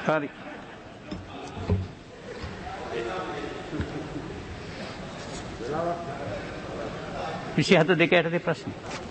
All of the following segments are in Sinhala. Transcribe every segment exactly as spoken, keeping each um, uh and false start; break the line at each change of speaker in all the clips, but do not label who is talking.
හරි. විසිහත දෙක යටතේ ප්‍රශ්න.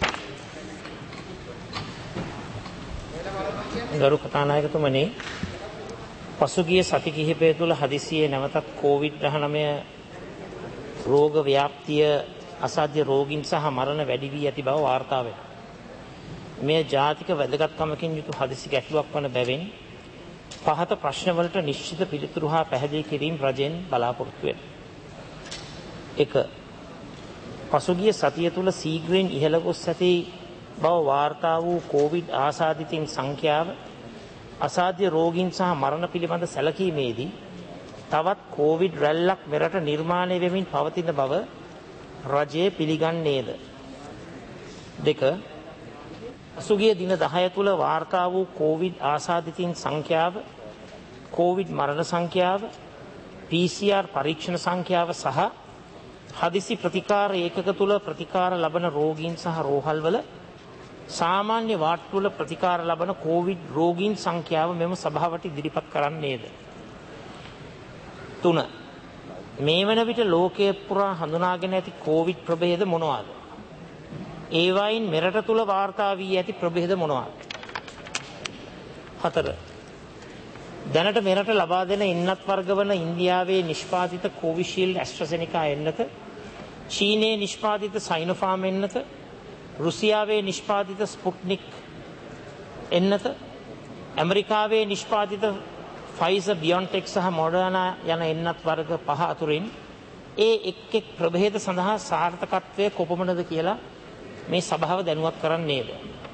ගරු කතානායකතුමනි, පසුගිය සති කිහිපය තුළ හදිසියේ නැවතත් කොවිඩ් දහනවය රෝග ව්‍යාප්තිය අසාධ්‍ය රෝගීන් සහ මරණ වැඩි වී ඇති බව වාර්තා වේ. මේ ජාතික වැදගත්කමකින් යුතු හදිසි ගැටලුවක් වන බැවින් පහත ප්‍රශ්නවලට නිශ්චිත පිළිතුරු හා පැහැදිලි කිරීම රජයෙන් බලාපොරොත්තු වෙන. එක. පසුගිය සතිය තුළ සීග්‍රයෙන් ඉහළ ගොස් ඇති බව වාර්තා වූ කොවිඩ් ආසාදිතින් සංඛ්‍යාව, අසාධ්‍ය රෝගීන් සහ මරණ පිළිබඳ සැලකීමේදී තවත් කොවිඩ් රැල්ලක් මෙරට නිර්මාණය වෙමින් පවතින බව රජය පිළිගන්නේද? දෙක. පසුගිය දින දහය තුළ වාර්තා වූ කොවිඩ් ආසාදිතින් සංඛ්‍යාව, කොවිඩ් මරණ සංඛ්‍යාව, පී සී ආර් පරීක්ෂණ සංඛ්‍යාව සහ හදිසි ප්‍රතිකාර ඒකක තුළ ප්‍රතිකාර ලබන රෝගීන් සහ රෝහල්වල සාමාන්‍ය වාට්ටුවල ප්‍රතිකාර ලබන කොවිඩ් රෝගීන් සංඛ්‍යාව මෙම සභාවට ඉදිරිපත් කරන්නේද? තුන. මේ වන විට ලෝකයේ පුරා හඳුනාගෙන ඇති කොවිඩ් ප්‍රභේද මොනවාද? ඒවායින් මෙරට තුළ වාර්තා වී ඇති ප්‍රභේද මොනවාද? හතර. දැනට මෙරට ලබා දෙන එන්නත් වර්ග වන ඉන්දියාවේ නිෂ්පාදිත කොවිෂීල්ඩ් ඇස්ට්‍රසෙනිකා එන්නත, චීනයේ නිෂ්පාදිත සයිනෝෆාර්ම් එන්නත, රුසියාවේ නිෂ්පාදිත ස්පුට්නික් එන්නත, ඇමරිකාවේ නිෂ්පාදිත ෆයිසර් බියොන්ටෙක් සහ මොඩර්නා යන එන්නත් වර්ග පහ අතුරින් ඒ එක් එක් ප්‍රභේද සඳහා සාර්ථකත්වය කොපමණද කියලා මේ සභාව දැනුවත් කරන්නේද?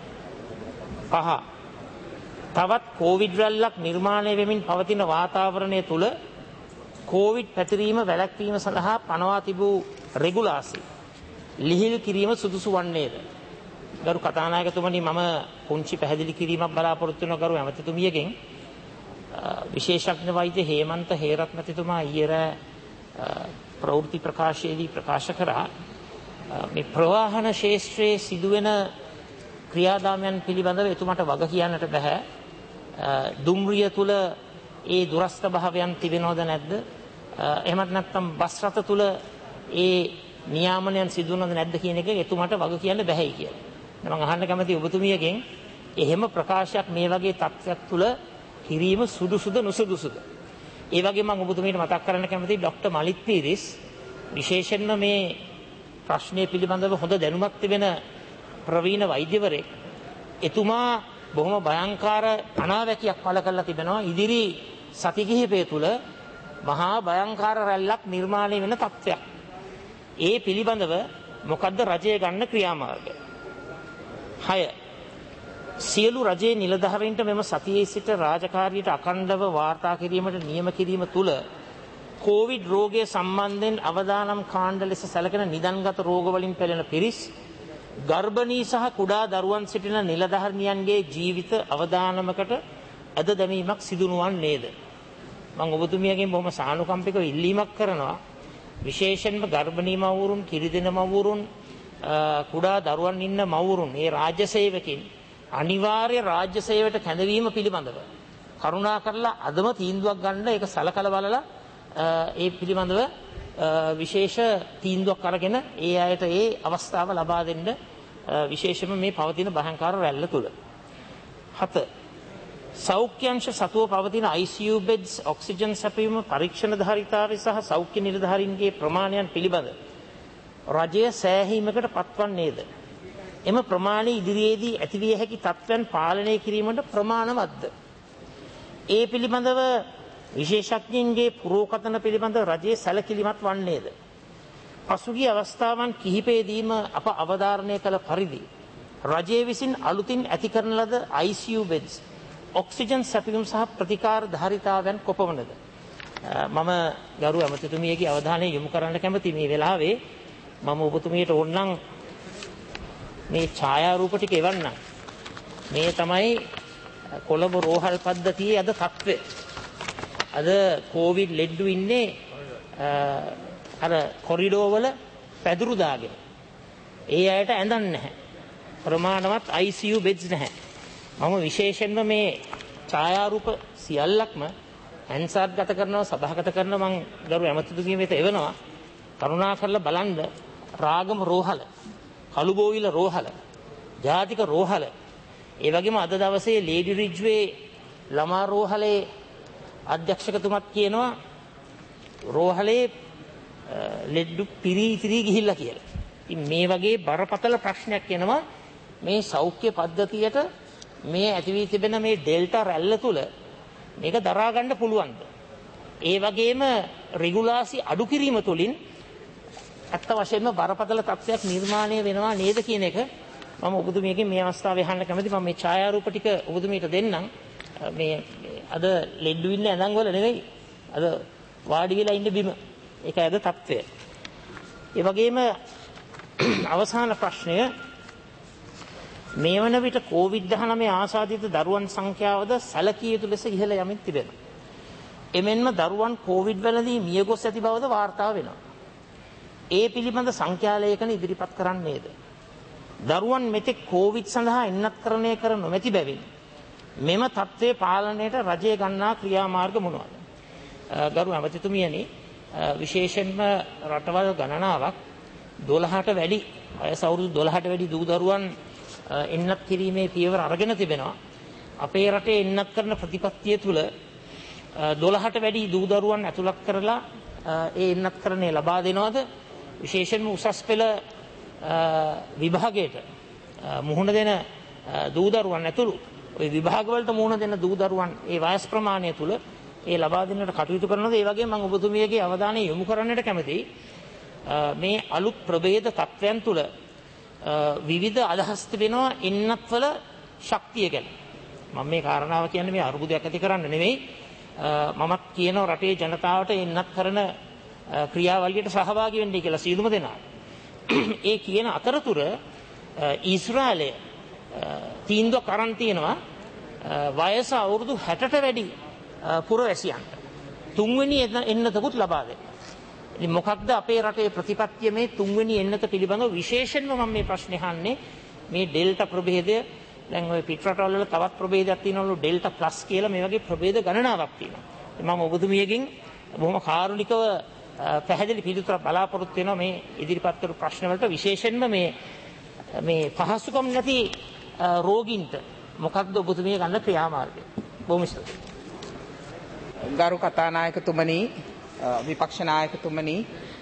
පහ. තවත් කොවිඩ් රැල්ලක් නිර්මාණය වෙමින් පවතින වාතාවරණය තුළ කොවිඩ් පැතිරීම වැළැක්වීම සඳහා පනවා තිබූ රෙගුලාසි ලිහිල් කිරීම සුදුසු වන්නේද? ගරු කතානායකතුමනි, මම පුංචි පැහැදිලි කිරීමක් බලාපොරොත්තු වෙන ගරු ඇමතිතුමියගෙන්. විශේෂඥ වෛද්‍ය හේමන්ත හේරත් මැතිතුමා ඊයේ රෑ ප්‍රවෘත්ති ප්‍රකාශයේදී ප්‍රකාශ කරා මේ ප්‍රවාහන ශාස්ත්‍රයේ සිදුවෙන ක්‍රියාදාමයන් පිළිබඳව එතුමාට වග කියන්නට බෑ. දුම්රිය තුල ඒ දුරස්ත භාවයන් තිබෙනවද නැද්ද? එහෙමත් නැත්නම් බස් රථ තුල ඒ නියාමනයන් සිදුවනවද නැද්ද කියන එක එතුමාට වග කියන්න බෑයි කියලා. මම අහන්න කැමතියි ඔබතුමියගෙන්, එහෙම ප්‍රකාශයක් මේ වගේ තත්ත්වයක් තුල කිරීම සුදුසුද නුසුදුසුද? ඒ වගේම මම ඔබතුමියට මතක් කරන්න කැමතියි ડોક્ટર මලිත් පීරිස් විශේෂයෙන්ම මේ ප්‍රශ්නය පිළිබඳව හොඳ දැනුමක් තිබෙන ප්‍රවීණ වෛද්‍යවරයෙක්. එතුමා බොහොම භයංකාර අනාවැකියක් පළ කරලා තිබෙනවා ඉදිරි සති කිහිපය තුළ මහා භයංකාර රැල්ලක් නිර්මාණය වෙන තත්ත්වයක්. ඒ පිළිබඳව මොකද්ද රජය ගන්න ක්‍රියාමාර්ග? හය. සියලු රජයේ නිලධාරීන්ට මෙම සතියේ සිට රාජකාරියට අඛණ්ඩව වාර්තා කිරීමට නියම කිරීම තුළ කොවිඩ් රෝගය සම්බන්ධයෙන් අවදානම් කාණ්ඩ ලෙස සැලකෙන නිදන්ගත රෝගවලින් පෙළෙන පිරිස්, ගර්භණී සහ කුඩා දරුවන් සිටින නිලධාරිනියන්ගේ ජීවිත අවදානමකට අද දැමීමක් සිදු නොවන්නේද? මම ඔබතුමියගෙන් බොහොම සානුකම්පිකව ඉල්ලීමක් කරනවා. විශේෂයෙන්ම ගර්භණී මව්වරුන්, කිරිදෙන මව්වරුන්, කුඩා දරුවන් ඉන්න මව්වරුන්, මේ රාජ්‍ය සේවකින් අනිවාර්ය රාජ්‍ය සේවයට කැඳවීම පිළිබඳව කරුණා කරලා අදම තීන්දුවක් ගන්න. ඒක සලකලා බලලා ඒ පිළිබඳව විශේෂ තීන්දුවක් අරගෙන ඒ අයට ඒ අවස්ථාව ලබා දෙන්න, විශේෂයෙන්ම මේ පවතින භයංකාර රැල්ල තුල. හත. සෞඛ්‍යංශ සතුව පවතින I C U beds, oxygen සැපයීම, පරීක්ෂණ ධාරිතාවය සහ සෞඛ්‍ය නිලධාරීන්ගේ ප්‍රමාණයන් පිළිබඳ රජය සෑහීමකට පත්වන්නේද? එම ප්‍රමාණය ඉදිරියේදී ඇතිවිය හැකි තත්ත්වයන් පාලනය කිරීමට ප්‍රමාණවත්ද? ඒ පිළිබඳව විශේෂඥයින්ගේ පුරෝකථන පිළිබඳ රජයේ සැලකිලිමත් වන්නේද? පසුගිය අවස්ථාවන් කිහිපයේදීම අප අවධාරණය කළ පරිදි රජයේ විසින් අලුතින් ඇති කරන ලද I C U beds, oxygen සැපයීම සහ ප්‍රතිකාර ධාරිතාවයන් කොපමණද? මම ගරු ඇමතිතුමියගේ අවධානය යොමු කරන්න කැමති මේ වෙලාවේ. මම ඔබතුමියට ඕනනම් මේ ඡායාරූප ටික එවන්නම්. මේ තමයි කොළඹ රෝහල් පද්ධතියේ අද තත්ත්වය. අද කොවිඩ් ලෙඩ්ඩු ඉන්නේ අර කොරිඩෝ වල පැදුරු දාගෙන. ඒ අයට ඇඳන් නැහැ. ප්‍රමාණවත් ආයි සී යූ බෙඩ්ස් නැහැ. මම විශේෂයෙන්ම මේ ඡායාරූප සියල්ලක්ම හැන්සාට් ගත කරනවා සභාගත කරනවා මම ගරු ඇමතිතුමිය වෙත එවනවා කරුණා කරලා බලන්න රාගම රෝහල කළුබෝවිල රෝහල ජාතික රෝහල ඒ වගේම අද දවසේ ලේඩි රිජ්වේ ළමා රෝහලේ අධ්‍යක්ෂකතුමත් කියනවා රෝහලේ ලෙඩ්ඩු පිරී පිරී ගිහිල්ලා කියලා. ඉතින් මේ වගේ බරපතල ප්‍රශ්නයක් එනවා මේ සෞඛ්‍ය පද්ධතියට මේ ඇති වී තිබෙන මේ ඩෙල්ටා රැල්ල තුල මේක දරා ගන්න පුළුවන්ද? ඒ වගේම රෙගුලාසි අඩු කිරීම තුළින් අත්ත වශයෙන්ම බරපතල තත්ත්වයක් නිර්මාණය වෙනවා නේද කියන එක මම ඔබතුමියගෙන් මේ අවස්ථාවේ අහන්න කැමතියි. මම මේ ඡායාරූප ටික ඔබතුමියට දෙන්නම්. මේ අද ලෙඩ්ඩු ඉන්න ඇඳන් වල නෙවෙයි. අද වාඩි වෙලා ඉන්න බිම. ඒකයි අද තත්ත්වය. ඒ වගේම අවසාන ප්‍රශ්නය මේ වන විට කොවිඩ් දහනවය ආසාදිත දරුවන් සංඛ්‍යාවද සැලකිය යුතු ලෙස ඉහළ යමින් තිබෙනවා. එමෙන්ම දරුවන් කොවිඩ් වලදී මියගොස් ඇති බවද වාර්තා වෙනවා. ඒ පිළිබඳ සංඛ්‍යා ලේඛන ඉදිරිපත් කරන්නේද? දරුවන් මෙතෙක් කොවිඩ් සඳහා එන්නත්කරණය කර නොමැති බැවින් මෙම තත්ත්වයේ පාලනයට රජය ගන්නා ක්‍රියාමාර්ග මොනවාද? ගරු ඇමතිතුමියනි විශේෂයෙන්ම රටවල් ගණනාවක් දොළහට වැඩි වයස අවුරුදු දොළහට වැඩි දූ දරුවන් එන්නත් කිරීමේ පියවර අරගෙන තිබෙනවා. අපේ රටේ එන්නත් කරන ප්‍රතිපත්තිය තුළ දොළහට වැඩි දූ දරුවන් ඇතුළත් කරලා ඒ එන්නත් කරණය ලබා දෙනවද? විශේෂයෙන්ම උසස් පෙළ විභාගයට මුහුණ දෙන දූ දරුවන් ඇතුළු ওই විභාගවලට මුහුණ දෙන දූ දරුවන් ඒ වයස් ප්‍රමාණය තුළ ඒ ලබා දෙන්නට කටයුතු කරනවාද? ඒ වගේම මම ඔබතුමියගේ අවධානය යොමු කරන්නට කැමතියි මේ අලුත් ප්‍රභේද තත්ත්වයන් තුළ විවිධ අදහස් තිබෙනවා එන්නත්වල ශක්තිය ගැන. මම මේ කාරණාව කියන්නේ මේ අරුබුදයක් ඇති කරන්න නෙවෙයි. මමත් කියනවා රටේ ජනතාවට එන්නත් කරන ක්‍රියාවලියට සහභාගී වෙන්නයි කියලා සියලුම දෙනා. ඒ කියන අතරතුර ඊශ්‍රායලය තීන්දුවක් අරන් තියෙනවා වයස අවුරුදු හැටට වැඩි පුරවැසියන්ට තුන්වෙනි එන්නතකුත් ලබා දෙන්න. ඉතින් මොකක්ද අපේ රටේ ප්‍රතිපත්තිය මේ තුන්වෙනි එන්නත පිළිබඳව? විශේෂයෙන්ම මම මේ ප්‍රශ්නේ අහන්නේ මේ ඩෙල්ටා ප්‍රභේදය. දැන් ওই පිටරටවල වල තවත් ප්‍රභේදයක් තියෙනවලු ඩෙල්ටා ප්ලස් කියලා. මේ වගේ ප්‍රභේද ගණනාවක් තියෙනවා. මම ඔබතුමියගෙන් බොහොම කාරුණිකව පැහැදිලි පිළිතුරක් බලාපොරොත්තු වෙනවා මේ ඉදිරිපත් කරපු ප්‍රශ්න වලට. විශේෂයෙන්ම මේ මේ පහසුකම් නැති රෝගීන්ට මොකක්ද ඔබතුමිය ගන්න ක්‍රියාමාර්ගය? බොහොම ස්තුතියි.
ගරු කතානායකතුමනි, විපක්ෂ නායකතුමනි,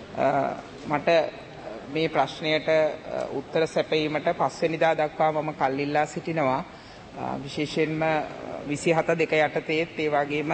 මට මේ ප්‍රශ්නයට උත්තර සැපයීමට පස්වෙනිදා දක්වා මම කල් ඉල්ලා සිටිනවා. විශේෂයෙන්ම විසිහත දෙක යටතේත් ඒ වගේම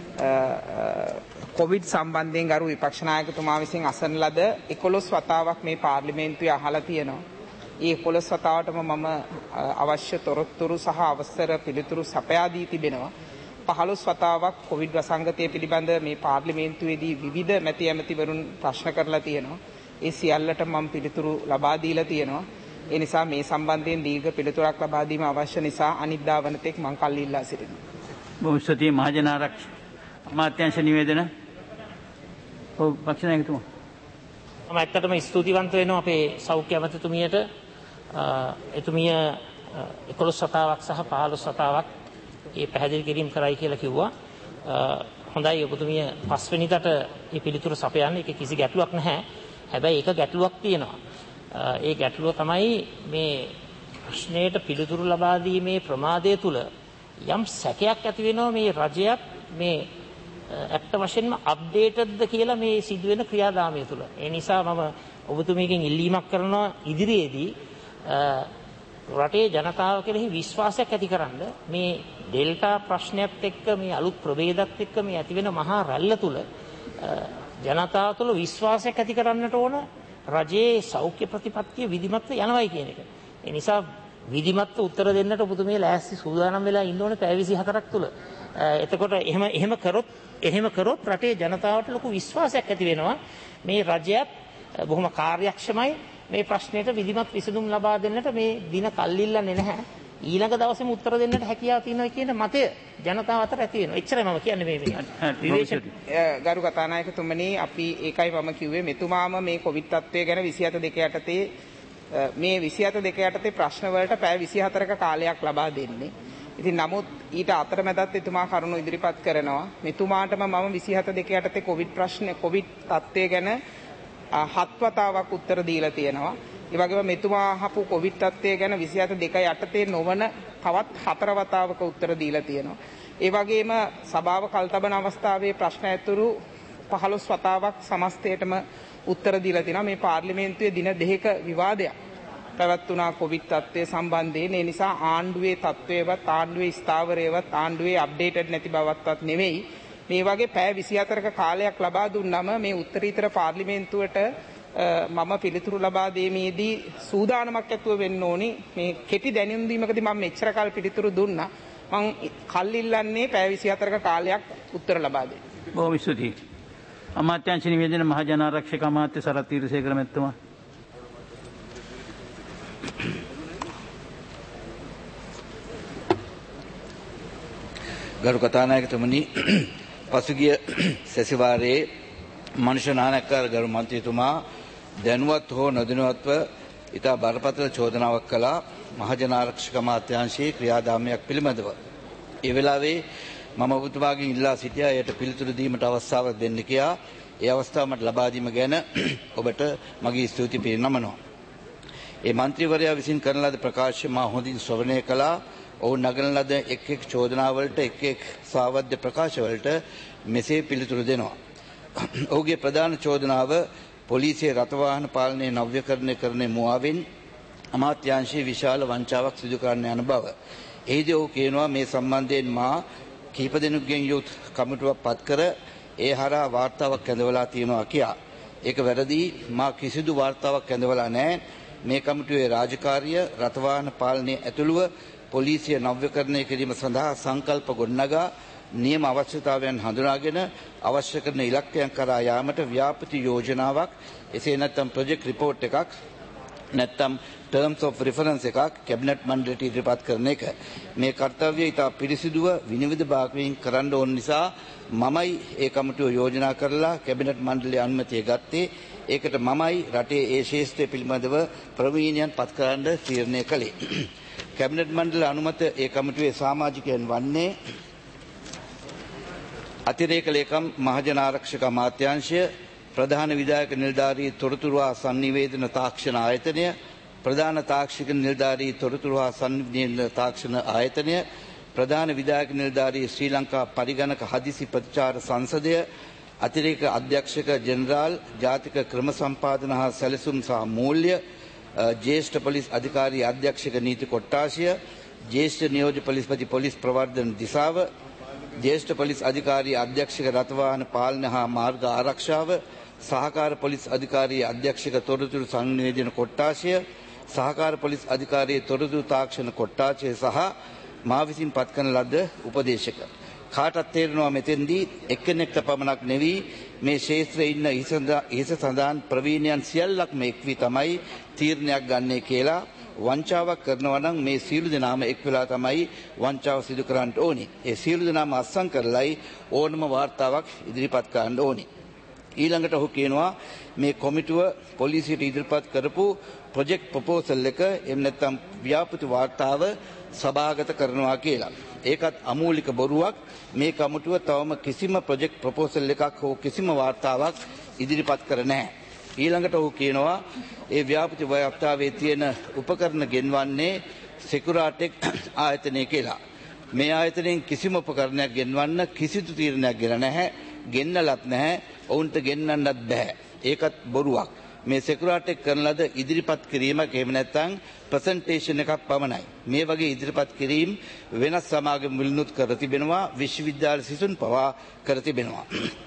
කොවිඩ් සම්බන්ධයෙන් ගරු විපක්ෂ නායකතුමා විසින් අසන ලද එකොළොස් වතාවක් මේ පාර්ලිමේන්තුවේ අහලා තියෙනවා. ඒ එකොළොස් වතාවටම මම අවශ්‍ය තොරතුරු සහ අවසර පිළිතුරු සපයා දී තිබෙනවා. පහළොස් වතාවක් කොවිඩ් වසංගතය පිළිබඳ මේ පාර්ලිමේන්තුවේදී විවිධ මැති ඇමතිවරුන් ප්‍රශ්න කරලා තියෙනවා. ඒ සියල්ලට මම පිළිතුරු ලබා දීලා තියෙනවා. ඒ නිසා මේ සම්බන්ධයෙන් දීර්ඝ පිළිතුරක් ලබා දීම අවශ්‍ය නිසා අනිද්දා වනතෙක් මම කල් ඉල්ලා සිටිනවා.
බොහොම ස්තුතියි මහජන ආරක්ෂක අමාත්‍යාංශ නිවේදන. ඔව් පක්ෂ නායකතුමා.
මම ඇත්තටම ස්තුතිවන්ත වෙනවා අපේ සෞඛ්‍ය ඇමතිතුමියට. එතුමිය එකොළොස් වතාවක් සහ පහළොස් වතාවක් ඒ පැහැදිලි කිරීම කරයි කියලා කිව්වා. හොඳයි ඔබතුමිය පස්වෙනිදට මේ පිළිතුරු සපයන්නේ. ඒක කිසි ගැටලුවක් නැහැ. හැබැයි ඒක ගැටලුවක් තියෙනවා. ඒ ගැටලුව තමයි මේ ප්‍රශ්නයට පිළිතුරු ලබා දීමේ ප්‍රමාදය තුල යම් සැකයක් ඇති වෙනවා මේ රජයක් මේ ඇත්ත වශයෙන්ම අප්ඩේටඩ්ද කියලා මේ සිදුවෙන ක්‍රියාදාමය තුල. ඒ නිසා මම ඔබතුමියගෙන් ඉල්ලීමක් කරනවා ඉදිරියේදී රටේ ජනතාව කෙරෙහි විශ්වාසයක් ඇතිකරන්න මේ ඩෙල්ටා ප්‍රශ්නයත් එක්ක මේ අලුත් ප්‍රභේදත් එක්ක මේ ඇතිවෙන මහා රැල්ල තුල ජනතාව තුළ විශ්වාසයක් ඇති කරන්නට ඕන රජයේ සෞඛ්‍ය ප්‍රතිපත්තිය විධිමත්ව යනවායි කියන එක. ඒ නිසා විධිමත්ව උත්තර දෙන්නට ඔබතුමිය ලෑස්ති සූදානම් වෙලා ඉන්න ඕනේ පැය විසිහතරක් තුල. එතකොට එහෙම එහෙම කරොත් එහෙම කරොත් රටේ ජනතාවට ලොකු විශ්වාසයක් ඇති වෙනවා මේ රජයත් බොහොම කාර්යක්ෂමයි මේ ප්‍රශ්නෙට විධිමත් විසඳුම් ලබා දෙන්නට මේ දින කල්ලිල්ලන්නේ නැහැ. ඊළඟ දවසේම උත්තර දෙන්නට හැකියාව තියෙනවා කියන මතය ජනතාව අතර ඇති වෙනවා. එච්චරයි මම කියන්නේ මේ විවේචන.
ගරු කතානායකතුමනි, අපි ඒකයි මම කිව්වේ මෙතුමාම මේ කොවිඩ් තත්ත්වය ගැන විසිහත දෙක යටතේ මේ විසිහත දෙක යටතේ ප්‍රශ්න වලට පැය විසිහතරක කාලයක් ලබා දෙන්නේ. ඉතින් නමුත් ඊට අතරමැදත් එතුමා කරුණු ඉදිරිපත් කරනවා. මෙතුමාටම මම විසිහත දෙක යටතේ කොවිඩ් ප්‍රශ්න කොවිඩ් තත්ත්වය ගැන හත් වතාවක් උත්තර දීලා තියෙනවා. ඒ වගේම මෙතුමා අහපු කොවිඩ් තත්ත්වය ගැන විසිහත දෙක යටතේ නොවන තවත් හතර වතාවක උත්තර දීලා තියෙනවා. ඒ වගේම සභාව කල්තබන අවස්ථාවේ ප්‍රශ්න ඇතුළු පහළොස් වතාවක් සමස්තයටම උත්තර දීලා තියෙනවා. මේ පාර්ලිමේන්තුවේ දින දෙකක විවාදයක් පැවැත්වුණා කොවිඩ් තත්ත්වය සම්බන්ධයෙන්. ඒ නිසා ආණ්ඩුවේ තත්ත්වයවත් ආණ්ඩුවේ ස්ථාවරයවත් ආණ්ඩුවේ අප්ඩේටඩ් නැති බවත්වත් නෙවෙයි. මේ වගේ පැය විසිහතරක කාලයක් ලබා දුන්නම මේ උත්තරීතර පාර්ලිමේන්තුවට මම පිළිතුරු ලබා දීමේදී සූදානමක් ඇතුව වෙන්න ඕනි. මේ කෙටි දැනුම් දීමකදී මම මෙච්චර කාල පිළිතුරු දුන්නා. මම කල් ඉල්ලන්නේ පැය විසිහතරක කාලයක් උත්තර ලබා දෙන්න.
බොහොම ස්තුතියි. අමාත්‍යාංශ නිවේදන මහ ජනාරක්ෂක අමාත්‍ය සරත් වීරසේකර මැතිතුමා.
ගරු කතානායකතුමනි, පසුගිය සැසිවාරයේ මනුෂ්‍ය නායකකාර ගරු මන්ත්‍රීතුමා දැනුවත් හෝ නොදැනුවත්ව ඉතා බරපතල චෝදනාවක් කළා මහජනාරක්ෂක අමාත්‍යාංශයේ ක්‍රියාදාමයක් පිළිබඳව. ඒ වෙලාවේ මම ඔබතුමාගෙන් ඉල්ලා සිටියා එයට පිළිතුරු දීමට අවස්ථාවක් දෙන්න කියා. ඒ අවස්ථාව මට ලබා දීම ගැන ඔබට මගේ ස්තුති පිරිනමනවා. ඒ මන්ත්‍රීවරයා විසින් කරන ලද ප්‍රකාශය මා හොඳින් ශ්‍රවණය කළා. ඔවුන් නගන ලද එක් එක් චෝදනාවලට එක් එක් සාවද්‍ය ප්‍රකාශවලට මෙසේ පිළිතුරු දෙනවා. ඔහුගේ ප්‍රධාන චෝදනාව පොලිසියේ රථවාහන පාලනය නව්‍යකරණය කරන මුවාවෙන් අමාත්‍යාංශයේ විශාල වංචාවක් සිදු කරන්න යන බව. එහිදී ඔහු කියනවා මේ සම්බන්ධයෙන් මා කීප දෙනෙකුගෙන් යුත් කමිටුවක් පත් කර ඒ හරහා වාර්තාවක් ඇඳවලා තියෙනවා කියා. ඒක වැරදි. මා කිසිදු වාර්තාවක් ඇඳවලා නැහැ. මේ කමිටුවේ රාජකාරිය රථවාහන පාලනය ඇතුළුව පොලිසිය නව්‍යකරණය කිරීම සඳහා සංකල්ප ගොඩනගා නියම අවශ්‍යතාවයන් හඳුනාගෙන අවශ්‍ය කරන ඉලක්කයන් කරා යාමට ව්‍යාපෘති යෝජනාවක්, එසේ නැත්නම් ප්‍රොජෙක්ට් රිපෝට් එකක්, නැත්නම් terms of reference එකක් කැබිනට් මණ්ඩලයට ඉදිරිපත් කරන එක. මේ කාර්යය ඉතා පිරිසිදුව විනිවිද භාගයෙන් කරන්න ඕන නිසා මමයි ඒ කමිටුව යෝජනා කරලා කැබිනට් මණ්ඩලයේ අනුමැතිය ගත්තේ. ඒකට මමයි රටේ ඒ ශේෂ්ත්‍රය පිළිබඳව ප්‍රවීණයන් පත් කරන්න තීරණය කළේ. කැබිනට් මණ්ඩල අනුමත ඒ කමිටුවේ සමාජිකයන් වන්නේ අතිරේක ලේකම් මහජනාරක්ෂක අමාත්‍යාංශය, ප්‍රධාන විධායක නිලධාරී තොරතුරු හා සංනිවේදන තාක්ෂණ ආයතනය, ප්‍රධාන තාක්ෂික නිලධාරී තොරතුරු හා සංනිවේදන තාක්ෂණ ආයතනය, ප්‍රධාන විධායක නිලධාරී ශ්‍රී ලංකා පරිගණක හදිසි ප්‍රතිචාර සංසදය, අතිරේක අධ්‍යක්ෂක ජෙනරාල් ජාතික ක්‍රම සම්පාදන හා සැලසුම් සහ මූල්‍ය, ज्येष्ठ पुलिस अधिकारी अध्यक्षक नीति कोट्टाशय, ज्येष्ठ नियोज्य पुलिसपति पुलिस प्रवर्धन दिशाव, ज्येष्ठ पुलिस अधिकारी अध्यक्षक रथवाहन पालन हा मार्ग आरक्षाव, सहकार पुलिस अधिकारी अध्यक्षक तोरतुरु संनिवेदन कोट्टाशय, सहकार पुलिस अधिकारी तोरतुरु ताक्षण कोट्टाशय सह මා විසින් පත් කරන ලද උපදේශක. කාටත් තේරෙනවා මෙතෙන්දී එක්කෙනෙක්ට පමණක් නෙවී මේ ශේත්‍රයේ ඉන්න ඉහස සඳහන් ප්‍රවීණයන් සියල්ලක්ම එක් වී තමයි තීරණයක් ගන්නේ කියලා. වංචාවක් කරනවා නම් මේ සියලු දෙනාම එක් වෙලා තමයි වංචාව සිදු කරන්න ඕනේ. ඒ සියලු දෙනාම අත්සන් කරලයි ඕනම වාර්තාවක් ඉදිරිපත් කරන්න ඕනේ. ඊළඟට ඔහු කියනවා මේ කොමිටුව පොලිසියට ඉදිරිපත් කරපු ප්‍රොජෙක්ට් ප්‍රොපෝසල් එක එම් නැත්නම් ව්‍යාපෘති වාර්තාව සභාගත කරනවා කියලා. ඒකත් අමූලික බොරුවක්. මේ කමිටුව තවම කිසිම ප්‍රොජෙක්ට් ප්‍රොපෝසල් එකක් හෝ කිසිම වාර්තාවක් ඉදිරිපත් කර නැහැ. ඊළඟට ඔහු කියනවා ඒ ව්‍යාපෘති වාර්තාවේ තියෙන උපකරණ ගෙන්වන්නේ සෙකුරාටෙක් ආයතනය කියලා. මේ ආයතනයෙන් කිසිම උපකරණයක් ගෙන්වන්න කිසිදු තීරණයක් ගෙන නැහැ. ගෙන්නලත් නැහැ. ඔවුන්ට ගෙන්නන්නත් බෑ. ඒකත් බොරුවක්. මේ සෙකුරාටෙක් කරන ලද ඉදිරිපත් කිරීමක් එහෙම නැත්නම් ප්‍රසන්ටේෂන් එකක් පමණයි. මේ වගේ ඉදිරිපත් කිරීම වෙනස් සමාගම් වලිනුත් කර තිබෙනවා. විශ්වවිද්‍යාල සිසුන් පවා කර තිබෙනවා.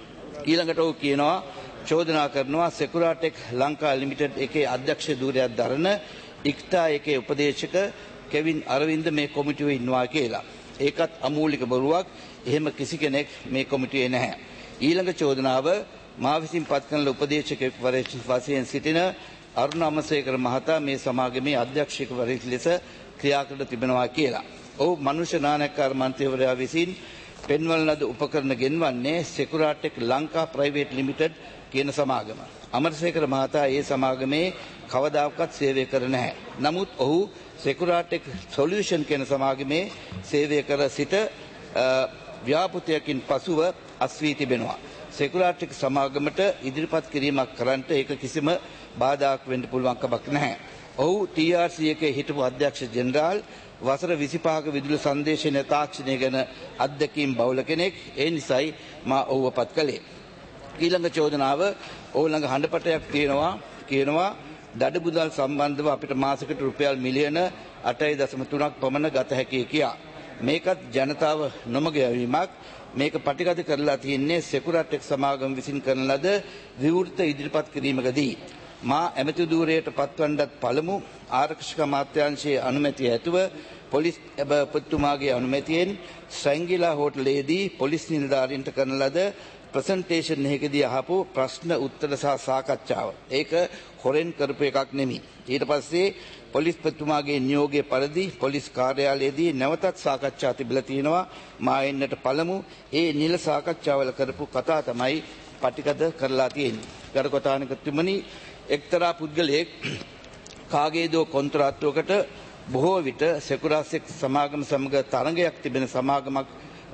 ඊළඟට ඔහු කියනවා චෝදනා කරනවා සෙකුරාටෙක් ලංකා ලිමිටඩ් එකේ අධ්‍යක්ෂ ධූරයක් දරන ඉක්ටා එකේ උපදේශක කෙවින් අරවින්ද මේ කොමිටුවේ ඉන්නවා කියලා. ඒකත් අමූලික බොරුවක්. එහෙම කිසි කෙනෙක් මේ කොමිටුවේ නැහැ. ඊළඟ චෝදනාව මා විසින් පත් කරන උපදේශකෙක් වශයෙන් සිටින අරුණ අමසේකර මහතා මේ සමාගමේ අධ්‍යක්ෂකවරයෙක් ලෙස ක්‍රියා කර තිබෙනවා කියලා. ඔහු මනුෂ්‍ය නායකකාර මන්ත්‍රීවරයා විසින් පෙන්වන ලද උපකරණ ගෙන්වන්නේ සෙකුරාටෙක් ලංකා ප්‍රයිවේට් ලිමිටඩ් කියන සමාගම. අමරසේකර මහතා ඒ සමාගමේ කවදාකවත් සේවය කර නැහැ. නමුත් ඔහු සෙකුරාටෙක් සොලියුෂන් කියන සමාගමේ සේවය කර සිට ව්‍යාපෘතියකින් පසුව අස්වී තිබෙනවා. සෙකුරාටෙක් සමාගමට ඉදිරිපත් කිරීමක් කරන්නට ඒක කිසිම බාධාක් වෙන්න පුළුවන් කමක් නැහැ. ඔහු ටී ආර් සී එකේ හිටපු අධ්‍යක්ෂ ජෙනරාල් වසර විසිපහක විදුලි සංදේශන තාක්ෂණය ගැන අත්දැකීම් බහුල කෙනෙක්. ඒ නිසායි මා ඔහුව පත් කළේ. ඊළඟ චෝදනාව ඔහු ළඟ හඬපටයක් තියෙනවා කියනවා දඩ මුදල් සම්බන්ධව අපිට මාසෙකට රුපියල් මිලියන අටයි දශම තුනක් පමණ ගත හැකියි කියා. මේකත් ජනතාව නොමග යවීමක්. මේක පටිගත කරලා තියෙන්නේ සෙකුරාටෙක් සමාගම විසින් කරන ලද විවෘත ඉදිරිපත් කිරීමකදී. මා ඇමති ධූරයට පත්වන්නත් පළමු ආරක්ෂක අමාත්‍යාංශයේ අනුමැතිය ඇතුව පොලිස් එබපතුමාගේ අනුමැතියෙන් ශ්‍රැංගිලා හෝටලයේදී පොලිස් නිලධාරීන්ට කරන ලද ප්‍රසන්ටේෂන් එකකදී අහපු ප්‍රශ්න උත්තර සහ සාකච්ඡාව. ඒක හොරෙන් කරපු එකක් නෙමෙයි. ඊට පස්සේ පොලිස්පතිතුමාගේ නියෝගයේ පරිදි පොලිස් කාර්යාලයේදී නැවතත් සාකච්ඡා තිබිලා තිනවා. මා එන්නට පළමු ඒ නිල සාකච්ඡාවල කරපු කතා තමයි පටිගත කරලා තියෙන්නේ. ගරු කතානායකතුමනි, එක්තරා පුද්ගලයෙක් කාගේදෝ කොන්ත්‍රාත්තුවකට බොහෝ විට සෙකුරාසෙක් සමාගම සමග තරඟයක් තිබෙන සමාගමක්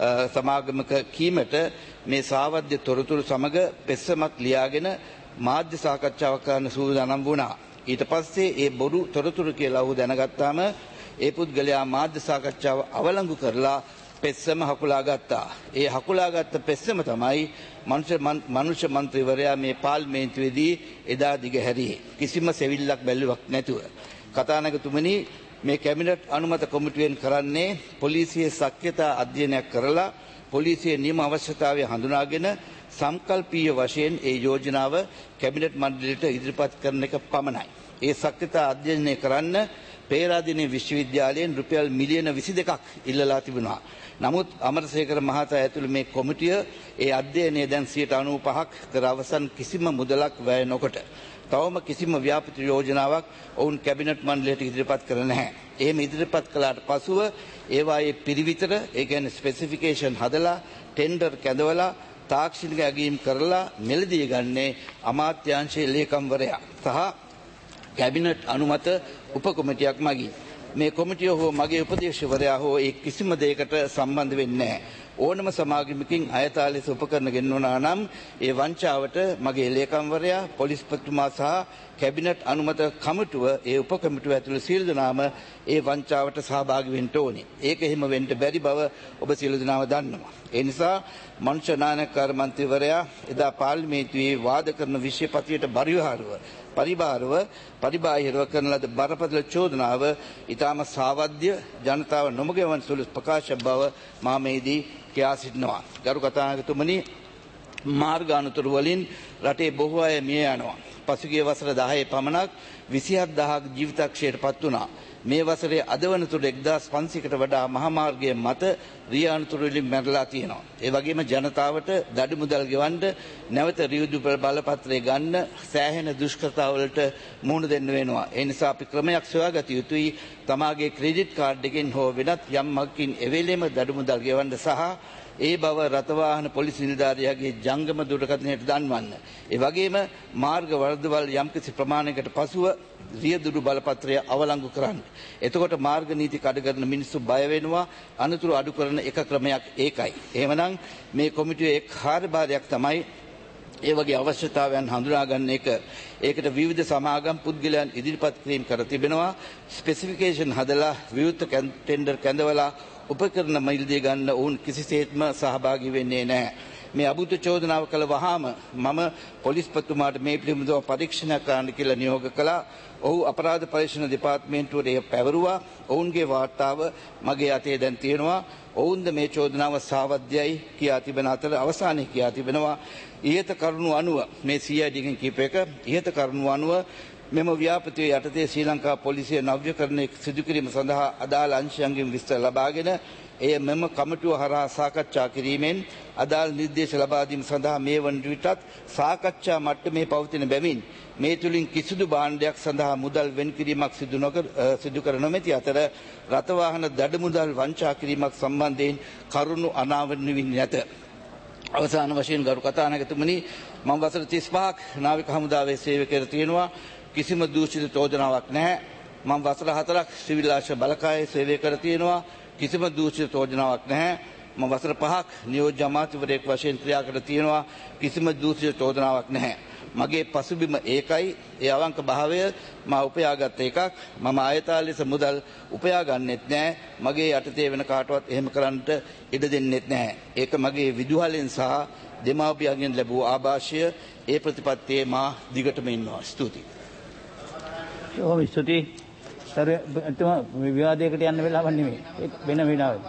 සමාගමක කීමට මේ සාවද්‍ය තොරතුරු සමග පෙස්සමක් ලියාගෙන මාධ්‍ය සාකච්ඡාවක් කරන්න සූදානම් වුණා. ඊට පස්සේ ඒ බොරු තොරතුරු කියලා ඔහු දැනගත්තාම ඒ පුද්ගලයා මාධ්‍ය සාකච්ඡාව අවලංගු කරලා පෙස්සම හකුලා ගත්තා. ඒ හකුලාගත්ත පෙස්සම තමයි මනුෂ්‍ය මනුෂ්‍ය මන්ත්‍රීවරයා මේ පාර්ලිමේන්තුවේදී එදා දිගහැරියේ. කිසිම සෙවිල්ලක් බැලුවක් නැතුව. කතානායකතුමනි, මේ කැබිනට් අනුමත කොමිටුවෙන් කරන්නේ පොලිසියේ සක්්‍යතා අධ්‍යයනයක් කරලා පොලිසියේ නියම අවශ්‍යතාවය හඳුනාගෙන සංකල්පීය වශයෙන් ඒ යෝජනාව කැබිනට් මණ්ඩලයට ඉදිරිපත් කරන එක පමණයි. ඒ සක්්‍යතා අධ්‍යයනය කරන්න පේරාදෙණිය විශ්වවිද්‍යාලයෙන් රුපියල් මිලියන විසි දෙකක් ඉල්ලලා තිබුණා. නමුත් අමරසේකර මහතා ඇතුළු මේ කොමිටිය ඒ අධ්‍යයනය දැන් සියයට අනූපහක් කර අවසන් කිසිම මුදලක් වැය නොකොට තවම කිසිම ව්‍යාපෘති යෝජනාවක් ඔවුන් කැබිනට් මණ්ඩලයට ඉදිරිපත් කර නැහැ. එහෙම ඉදිරිපත් කළාට පසුව ඒවායේ පිරිවිතර, ඒ කියන්නේ ස්පෙસિෆිකේෂන් හදලා ටෙන්ඩර් කැඳවලා තාක්ෂණික අගීම් කරලා මෙලදී ගන්නේ අමාත්‍යාංශයේ ලේකම්වරයා සහ කැබිනට් අනුමත උපකොමිටියක් මගින්. මේ කොමිටිය හෝ මගේ උපදේශකවරයා හෝ ඒ කිසිම දෙයකට සම්බන්ධ වෙන්නේ නැහැ. ඕනම සමාගමකින් අයථා ලෙස උපකරණ ගෙන්වනවා නම් ඒ වංචාවට මගේ ලේකම්වරයා, පොලිස්පතිතුමා සහ කැබිනට් අනුමත කමිටුව, ඒ උපකමිටුව ඇතුළු සියලු දෙනාම ඒ වංචාවට සහභාගී වෙන්න ඕනේ. ඒක එහෙම වෙන්න බැරි බව ඔබ සියලු දෙනාම දන්නවා. ඒ නිසා මනුෂ්‍ය නායකකාර මන්ත්‍රීවරයා එදා පාර්ලිමේන්තුවේ වාද කරන විෂයපතියට පරිවාරව පරිබාරව පරිබාහිරව කරන ලද බරපතල චෝදනාව ඊටම සාවද්‍ය ජනතාව නොමගවන සුළු ප්‍රකාශ බව මා මේදී කියා සිටිනවා. ගරු කතානායකතුමනි, මාර්ග අනතුරු වලින් රටේ බොහෝ අය මිය යනවා. පසුගිය වසර දහයේ පමණක් විසිහත් දහසක් ජීවිතක්ෂයට පත් වුණා. මේ වසරේ අද වනතුරු එක්දාස් පන්සීයකට වඩා මහා මාර්ගයේ මත රිය අනතුරු වලින් මැරලා තියෙනවා. ඒ වගේම ජනතාවට දඩ මුදල් ගෙවන්න නැවත රියුදු බලපත්‍රය ගන්න සෑහෙන දුෂ්කරතාවලට මුහුණ දෙන්න වෙනවා. ඒ නිසා අපි ක්‍රමයක් සොයාගත යුතුයි. තමාගේ ක්‍රෙඩිට් කාඩ් එකෙන් හෝ වෙනත් යම් මගකින් එවෙලෙම දඩ මුදල් ගෙවන්න සහ ඒ බව රථවාහන පොලිස් නිලධාරියාගේ ජංගම දුරකථනයට දන්වන්න. ඒ වගේම මාර්ග වර්ධවල් යම්කිසි ප්‍රමාණයකට පසුව රියදුරු බලපත්‍රය අවලංගු කරන්න. එතකොට මාර්ග නීති කඩ කරන මිනිස්සු බය වෙනවා. අනතුරු අඩු කරන එක ක්‍රමයක් ඒකයි. එහෙමනම් මේ කොමිටුවේ එක් කාර්යභාරයක් තමයි ඒ වගේ අවශ්‍යතාවයන් හඳුනා ගන්න එක. ඒකට විවිධ සමාගම් පුද්ගලයන් ඉදිරිපත් කිරීම කර තිබෙනවා. ස්පෙસિෆිකේෂන් හදලා විවෘත ටෙන්ඩර් කැඳවලා උපකරණ මිලදී ගන්න ඕන් කිසිසේත්ම සහභාගී වෙන්නේ නැහැ. මේ අබුද්ධ චෝදනාව කළ වහාම මම පොලිස්පතිතුමාට මේ පිළිබඳව පරීක්ෂණ කරන්න කියලා නියෝග කළා. ඔහු අපරාධ පරීක්ෂණ දෙපාර්තමේන්තුවට එය පැවරුවා. ඔවුන්ගේ වාර්තාව මගේ අතේ දැන් තියෙනවා. ඔවුන්ද මේ චෝදනාව සාවද්‍යයි කියා තිබෙන අතර අවසානයේ කියා තිබෙනවා ඉහත කරුණු අනුව මේ සී ආයි ඩී එකෙන් කීප එක ඉහත කරුණු අනුව මෙම ව්‍යාපෘතිය යටතේ ශ්‍රී ලංකා පොලිසිය නව්‍යකරණය සිදු කිරීම සඳහා අදාළ අංශයන්ගෙන් විස්තර ලබාගෙන එය මෙම කමිටුව හරහා සාකච්ඡා කිරීමෙන් අදාළ නිර්දේශ ලබා දීම සඳහා මේ වන විටත් සාකච්ඡා මට්ටමේ පවතින බැවින් මේ තුලින් කිසිදු භාණ්ඩයක් සඳහා මුදල් වෙන් කිරීමක් සිදු නොකර සිදු කර නොමැති අතර රථ වාහන දඩ මුදල් වංචා කිරීමක් සම්බන්ධයෙන් කරුණු අනාවරණය වී නැත. අවසාන වශයෙන් ගරු කතානායකතුමනි මම වසර තිස් පහක් නාවික හමුදාවේ සේවය කර තියෙනවා. කිසිම දූෂිත චෝදනාවක් නැහැ. මම වසර හතරක් සිවිල් ආශ්‍රය බලකායේ සේවය කර තියෙනවා. කිසිම දූෂිත චෝදනාවක් නැහැ. මම වසර පහක් නියෝජ්‍ය අමාත්‍යවරයෙක් වශයෙන් ක්‍රියා කර තියෙනවා. කිසිම දූෂිත චෝදනාවක් නැහැ. මගේ පසුබිම ඒකයි. ඒ අවංක භාවය මා උපයාගත් එකක්. මම ආයතාල ලෙස මුදල් උපයා ගන්නෙත් නැහැ. මගේ යටතේ වෙන කාටවත් එහෙම කරන්නට ඉඩ දෙන්නෙත් නැහැ. ඒක මගේ විදුහලෙන් සහ දෙමාපියන්ගෙන් ලැබූ ආభాෂය. ඒ ප්‍රතිපත්තියේ මා දිගටම ඉන්නවා. ස්තුතියි.
ඔව් ස්තුතියි. සර එතුමා විවාදයකට යන්න වෙලාවක් නෙමෙයි. ඒක වෙන වෙලාවක්.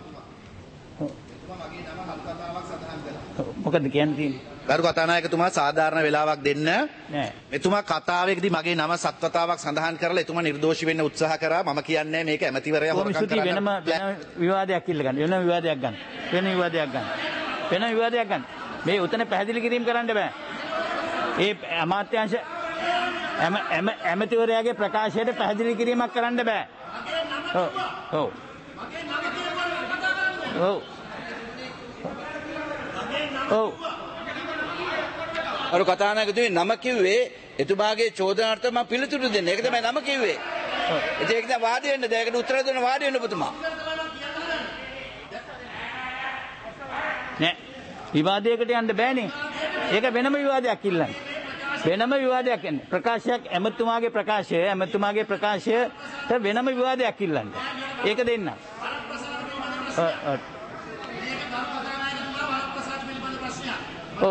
මොකද කියන්නේ?
ගරු කතානායකතුමා සාධාරණ වෙලාවක් දෙන්න
නෑ.
එතුමා කතාවේදී මගේ නම සත්වතාවක් සඳහන් කරලා එතුමා නිර්දෝෂී වෙන්න උත්සාහ කරා. මම කියන්නේ මේක ඇමතිවරයා හොරකම් කරන්න.
වෙනම වෙන විවාදයක් ඉල්ල ගන්න. වෙන විවාදයක් ගන්න. වෙන විවාදයක් ගන්න. වෙන විවාදයක් ගන්න. මේ උතන පැහැදිලි කිරීම කරන්න බෑ. ඒ අමාත්‍යාංශ එම එම ඇමතිවරයාගේ ප්‍රකාශයට පැහැදිලි කිරීමක් කරන්න බෑ. ඔව්. ඔව්. ඔව්. ඔව්.
අර කතානායකතුමනි නම කිව්වේ එතුමාගේ චෝදනාවට මම පිළිතුරු දෙන්න. ඒක තමයි නම කිව්වේ. ඔව්. ඒක දැන් වාඩි වෙන්න. දැන් ඒකට උත්තර දෙන්න වාඩි වෙන්න පුතුමා.
නෑ. විවාදයකට යන්න බෑනේ. ඒක වෙනම විවාදයක් ඉල්ලන්න. වෙනම විවාදයක් එන්නේ. ප්‍රකාශයක් ඇමතුමාගේ ප්‍රකාශය ඇමතුමාගේ ප්‍රකාශයට වෙනම විවාදයක් ඉල්ලන්න. ඒක දෙන්න. ඔව්.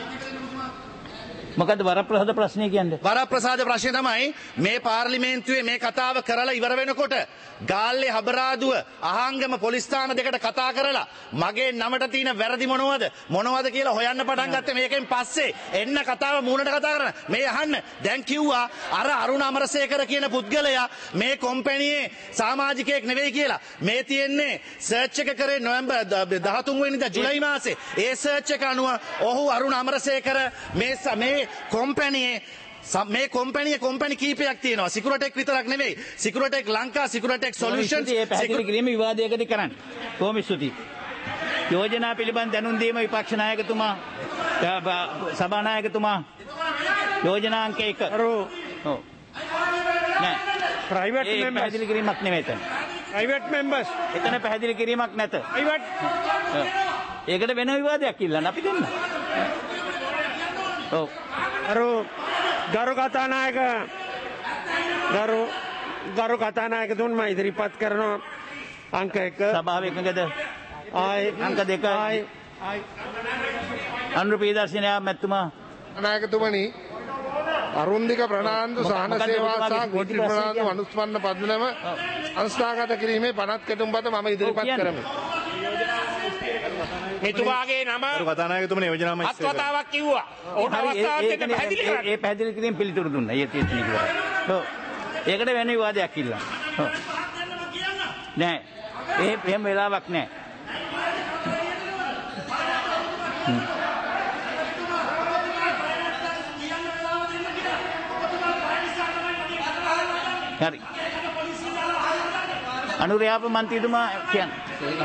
මොකද්ද වරප්‍රසාද ප්‍රශ්නේ කියන්නේ?
වරප්‍රසාද ප්‍රශ්නේ තමයි මේ පාර්ලිමේන්තුවේ මේ කතාව කරලා ඉවර වෙනකොට ගාල්ලේ හබරාදුව අහංගම පොලිස් ස්ථාන දෙකට කතා කරලා මගේ නමට තියෙන වැරදි මොනවද මොනවද කියලා හොයන්න පටන් ගත්තේ. මේකෙන් පස්සේ එන්න කතාව මූණට කතා කරන මේ අහන්න දැන් කිව්වා අර අරුණ අමරසේකර කියන පුද්ගලයා මේ කොම්පැනියේ සමාජිකයෙක් නෙවෙයි කියලා. මේ තියෙන්නේ සර්ච් එක කරේ නොවැම්බර් දහතුන් වෙනිදා ජුලයි මාසේ. ඒ සර්ච් එක අනුව ඔහු අරුණ අමරසේකර මේ මේ කොම්පැනියේ මේ කොම්පැනියේ කොම්පැනි කීපයක් තියෙනවා. සිකුරටෙක් විතරක් නෙවෙයි. Securetech Lanka, Securetech solutions.
මේ පැහැදිලි කිරීම විවාදයකදී කරන්න. කොහොම ස්තුතියි. යෝජනා පිළිබඳ දැනුම් දීම විපක්ෂ නායකතුමා, සභානායකතුමා යෝජනා අංක එක. ඔව්. නෑ. ප්‍රයිවට් මෙම්බර්ස් පැහැදිලි කිරීමක් නෙවෙයි එතන. Private members. එතන පැහැදිලි කිරීමක් නැත. ප්‍රයිවට්. ඒකට වෙන විවාදයක් ඉල්ලන්න අපි දෙන්න. ඔව්.
ගරු ගරු කතානායක ගරු ගරු කතානායකතුන් මම ඉදිරිපත් කරන අංක එක
සභාව එකඟද?
ආයි
අංක දෙක
ආයි ආයි
ප්‍රීදර්ශනය මැතිතුමා.
නායකතුමනි අරුන්දික ප්‍රනාන්දු සහන සේවා සහ ගෝත්‍රි ප්‍රනාන්දු අනුස්මරණ පදනම අනුස්ථාගත කිරීමේ පනත් කෙටුම්පත මම ඉදිරිපත් කරමි.
මෙතුමාගේ නම
කතානායකතුමනි යෝජනාව
අත්වතාවක් කිව්වා. ඕන අවස්ථාවක් දෙන්න පැහැදිලි කරන්න.
ඒ පැහැදිලි කිරීම පිළිතුරු දුන්නා. ඒ තියෙන කිව්වා. ඔව්. ඒකට වෙන විවාදයක් ඉල්ලන්න. ඔව්. නෑ. ඒ එහෙම වෙලාවක් නෑ. හරි. අනුරාප මන්ත්‍රීතුමා කියන්නේ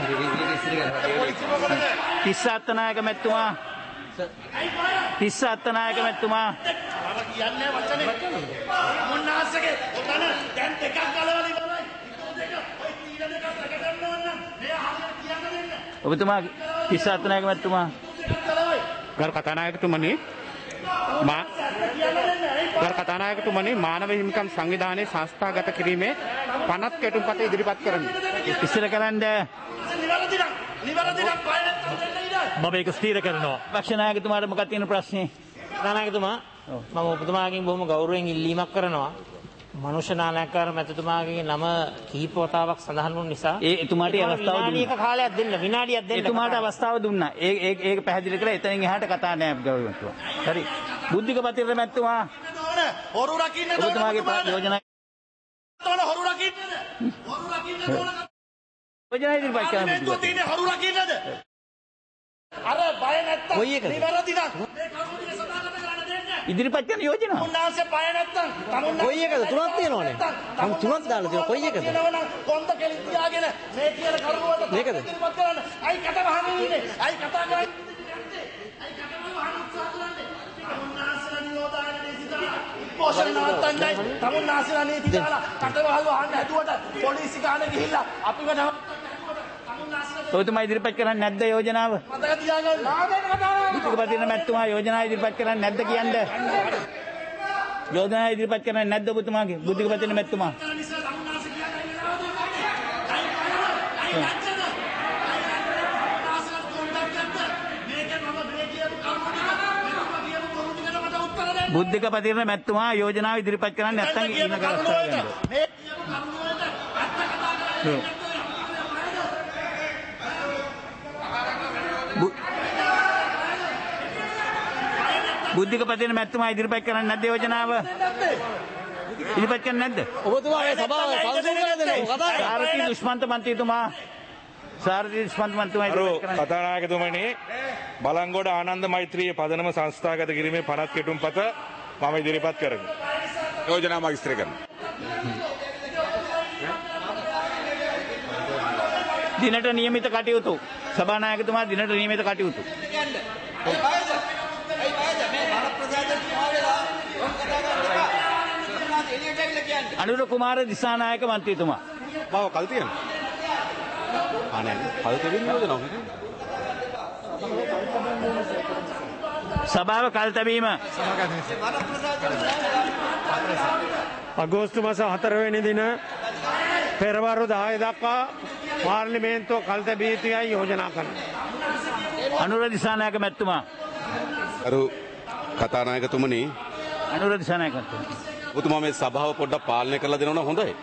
තිස්ස අත්තනායක මැතිතුමා තිස්ස අත්තනායක මැතිතුමා
කියන්නේ වචනේ මුන්නාසගේ ඔතන දැන් දෙකක් ගලවලා ඉවරයි. ඔය තීර දෙකක් රැකගන්න ඕන නම් මේ අහකට කියන්න දෙන්න.
ඔබතුමා තිස්ස අත්තනායක මැතිතුමා.
ගරු කතානායකතුමනි මා ගරු කතානායකතුමනි මානව හිමිකම් සංවිධානයේ සංස්ථාගත කිරීමේ පනත් කෙටුම්පත ඉදිරිපත් කරමි.
ඉස්සර කරන්න
නිවැරදි නම් නිවැරදි නම් බය නැත්නම් දෙන්න ඉඩ.
මම ඒක ස්ථීර කරනවා. පක්ෂ නායකතුමාට මොකක්ද තියෙන ප්‍රශ්නේ?
නායකතුමා මම ඔබතුමාගෙන් බොහොම ගෞරවයෙන් ඉල්ලීමක් කරනවා. මනුෂ්‍ය නායකකාර මැතිතුමාගේ නම කීප වතාවක් සඳහන් වුන නිසා
ඒ එතුමාට අවස්ථාව දුන්නා.
විනාඩියක කාලයක් දෙන්න විනාඩියක් දෙන්න.
එතුමාට අවස්ථාව දුන්නා. ඒ ඒ ඒක පැහැදිලි කරලා එතනින් එහාට කතා නෑ ගෞරවතුමා. හරි. බුද්ධික පතිර මැතිතුමා
හොරු රකින්න ඕන.
ඔබතුමාගේ යෝජනා
හොරු රකින්න. හොරු රකින්න ඕන.
යෝජනා ඉදිරිපත් කරන්න
පාර්ලිමේන්තුව තියෙන්නේ හරු රකින්නද? අර බය නැත්තම් නිවැරදි නම් මේ කරුණු ටික සභාගත කරන්න දෙන්නේ.
ඉදිරිපත් කරන යෝජනා.
උන්වහන්සේ බය නැත්තම් තමුන්වහන්සේ
කොයි එකද? තුනක් තියෙනවනේ. මම තුනක් දාලා තියෙනවා. කොයි එකද?
කොන්ද කෙලින් තියාගෙන මේ කියන කරුණ වලට
මේකද?
ඉදිරිපත් කරන්න. අයි කත වහන්නේ ඉන්නේ. අයි කතා කරන්නේ. අයි කතා වහන්න උත්සාහ කරන්නේ. තමුන්වහන්සේලා නිරෝධායන නීති දාලා පෝෂණ නවත්තන්නයි. තමුන්වහන්සේලා නීති දාලා කටවහල් වහන්න හැදුවට පොලිසි ගාන ගිහිල්ලා අපිව නව
ඔබතුමා ඉදිරිපත් කරන්නේ නැද්ද යෝජනාව?
මතක තියාගන්න.
බුද්ධිකපතින මැතිතුමා යෝජනා ඉදිරිපත් කරන්නේ නැද්ද කියන්නේ? යෝජනා ඉදිරිපත් කරන්නේ නැද්ද ඔබතුමාගේ බුද්ධිකපතින මැතිතුමා? බුද්ධිකපතින මැතිතුමා යෝජනාව ඉදිරිපත් කරන්නේ නැත්නම් ඉන්න කරස්සා ගන්න. බුද්ධිකපතින මැතිතුමා ඉදිරිපත් කරන්නේ නැද්ද යෝජනාව? ඉදිරිපත් කරන්නේ නැද්ද?
ඔබතුමා මේ සභාව පවසන කරන්නේ කතා කරන්නේ.
සාරති දුෂ්මන්ත මන්ත්‍රීතුමා සාරති දුෂ්මන්ත මන්ත්‍රීතුමා ඉදිරිපත් කරන්නේ.
කතානායකතුමනි බලංගොඩ ආනන්ද මෛත්‍රී පදනම සංස්ථාගත කිරීමේ පනත් කෙටුම්පත මම ඉදිරිපත් කරමි.
යෝජනා මගිස්ත්‍රී කරනවා.
දිනට නියමිත කටයුතු සභානායකතුමා දිනට නියමිත කටයුතු අනුර කුමාර දිසානායක මන්ත්‍රීතුමා
මාව කල් තියෙනවා. ආ නෑ කල් තියෙන්නේ යෝජනා නේද?
සභාව කල් තැබීම
අගෝස්තු මාස හතරවෙනි දින පෙරවරු දහය දක්වා පාර්ලිමේන්තුව කල් තැබිය යුතුයි යෝජනා කරනවා.
අනුර දිසානායක මැතිතුමා
අරු කතානායකතුමනි
අනුර දිසානායක මැතිතුමා
ඔබතුමා මේ සභාව පොඩ්ඩක් පාලනය කරලා දෙනවා නම් හොඳයි.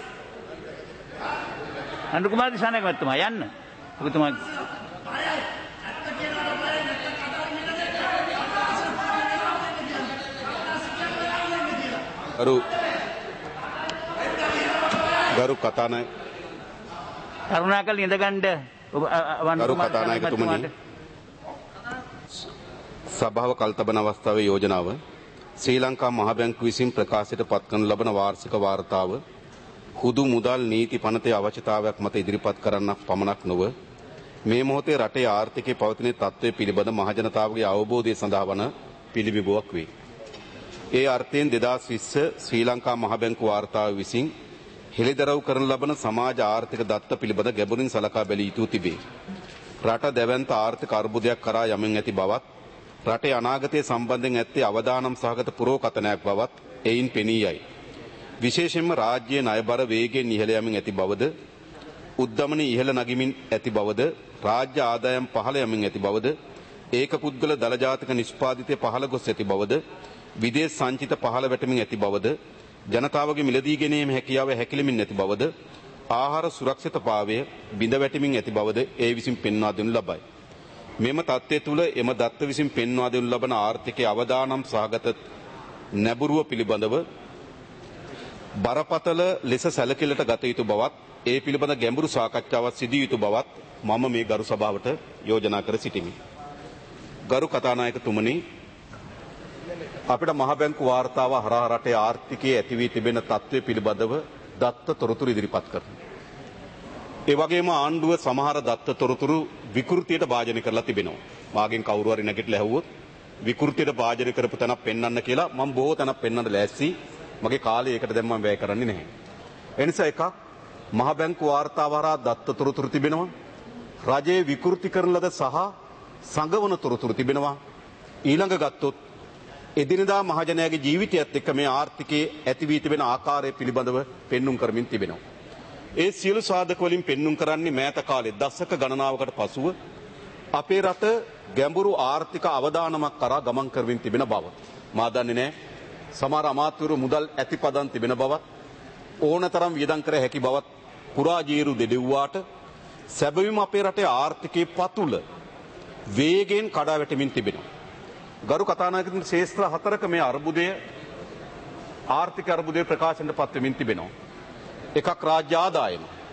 අනුර කුමාර දිසානායක මැතිතුමා යන්න. ඔබතුමා
අරු ගරු කතානායක
කරුණාකර ඉඳගන්න
ගරු කතානායකතුමනි සභාව කල්තබන අවස්ථාවේ යෝජනාව ශ්‍රී ලංකා මහ බැංකුව විසින් ප්‍රකාශයට පත් කරන ලබන වාර්ෂික වාර්තාව හුදු මුදල් නීති පනතේ අවශ්‍යතාවයක් මත ඉදිරිපත් කරන්නක් පමණක් නොව මේ මොහොතේ රටේ ආර්ථිකයේ පවතින තත්ත්වය පිළිබඳ මහජනතාවගේ අවබෝධය සඳහා වන පිළිබිඹුවක් වේ. ඒ අර්ථයෙන් දෙදාස් විස්ස ශ්‍රී ලංකා මහ බැංකුව වාර්තාව විසින් හෙළිදරව් කරන ලබන සමාජ ආර්ථික දත්ත පිළිබඳ ගැඹුරින් සලකා බැලිය යුතු තිබේ. රට දැවැන්ත ආර්ථික අර්බුදයක් කරා යමින් ඇති බවත් රටේ අනාගතය සම්බන්ධයෙන් ඇත්තේ අවදානම් සහගත පුරෝකතනයක් බවත් එයින් පෙනී යයි. විශේෂයෙන්ම රාජ්‍යයේ ණයබර වේගයෙන් ඉහළ යමින් ඇති බවද උද්දමනය ඉහළ නගිමින් ඇති බවද රාජ්‍ය ආදායම් පහළ යමින් ඇති බවද ඒක පුද්ගල දළ ජාතික නිෂ්පාදිතය පහළ ගොස් ඇති බවද විදේශ සංචිත පහළ වැටමින් ඇති බවද ජනතාවගේ මිලදී ගැනීම හැකියාව හැකිලෙමින් නැති බවද ආහාර සුරක්ෂිතභාවය බිඳ වැටෙමින් ඇති බවද ඒ විසින් පෙන්වා දෙනු ලබයි. මෙම තත්ත්වය තුළ එම දත්ත විසින් පෙන්වා දෙනු ලබන ආර්ථිකයේ අවදානම් සහගත නැඹුරුව පිළිබඳව බරපතල ලෙස සැලකිල්ලට ගත යුතු බවත් ඒ පිළිබඳ ගැඹුරු සාකච්ඡාවක් සිදු යුතු බවත් මම මේ ගරු සභාවට යෝජනා කර සිටිමි. ගරු කතානායකතුමනි අපිට මහ බැංකු වාර්තාව හරහා රටේ ආර්ථිකයේ ඇති වී තිබෙන තත්ත්වය පිළිබඳව දත්ත තොරතුරු ඉදිරිපත් කරනවා. ඒ වගේම ආණ්ඩුව සමහර දත්ත තොරතුරු විකෘතියට භාජනය කරලා තිබෙනවා. මාගෙන් කවුරු හරි නැගිටලා ඇහුවොත් විකෘතියට භාජනය කරපු තැනක් පෙන්වන්න කියලා මම බොහෝ තැනක් පෙන්වන්න ලෑස්ති. මගේ කාලය ඒකට දැන් මම වැය කරන්නේ නැහැ. ඒ නිසා එකක් මහ බැංකු වාර්තාව හරහා දත්ත තොරතුරු තිබෙනවා. රජයේ විකෘති කරන ලද සහ සංගවන තොරතුරු තිබෙනවා. ඊළඟ ගත්තොත් එදිනදා මහජනයාගේ ජීවිතයත් එක්ක මේ ආර්ථිකයේ ඇති වී තිබෙන ආකාරය පිළිබඳව පෙන්눔 කරමින් තිබෙනවා. ඒ සියලු සාධක වලින් පෙන්눔 කරන්නේ මෑත කාලේ දශක ගණනාවකට පසුව අපේ රට ගැඹුරු ආර්ථික අවදානමක් කරා ගමන් කරමින් තිබෙන බව. මා දන්නේ නැහැ සමහර අමාත්‍යවරු මුදල් ඇතිපදන් තිබෙන බවත් ඕනතරම් වියදම් කර හැකි බවත් පුරාජීරු දෙඩෙව්වාට සැබවින්ම අපේ රටේ ආර්ථිකයේ පතුල වේගයෙන් කඩා වැටෙමින් තිබෙනවා. ගරු කතානායකතුමනි ශේෂ්ත්‍ර හතරක මේ අර්බුදය ආර්ථික අර්බුදය ප්‍රකාශනයට පත් වෙමින් තිබෙනවා. එකක් රාජ්‍ය ආදායම.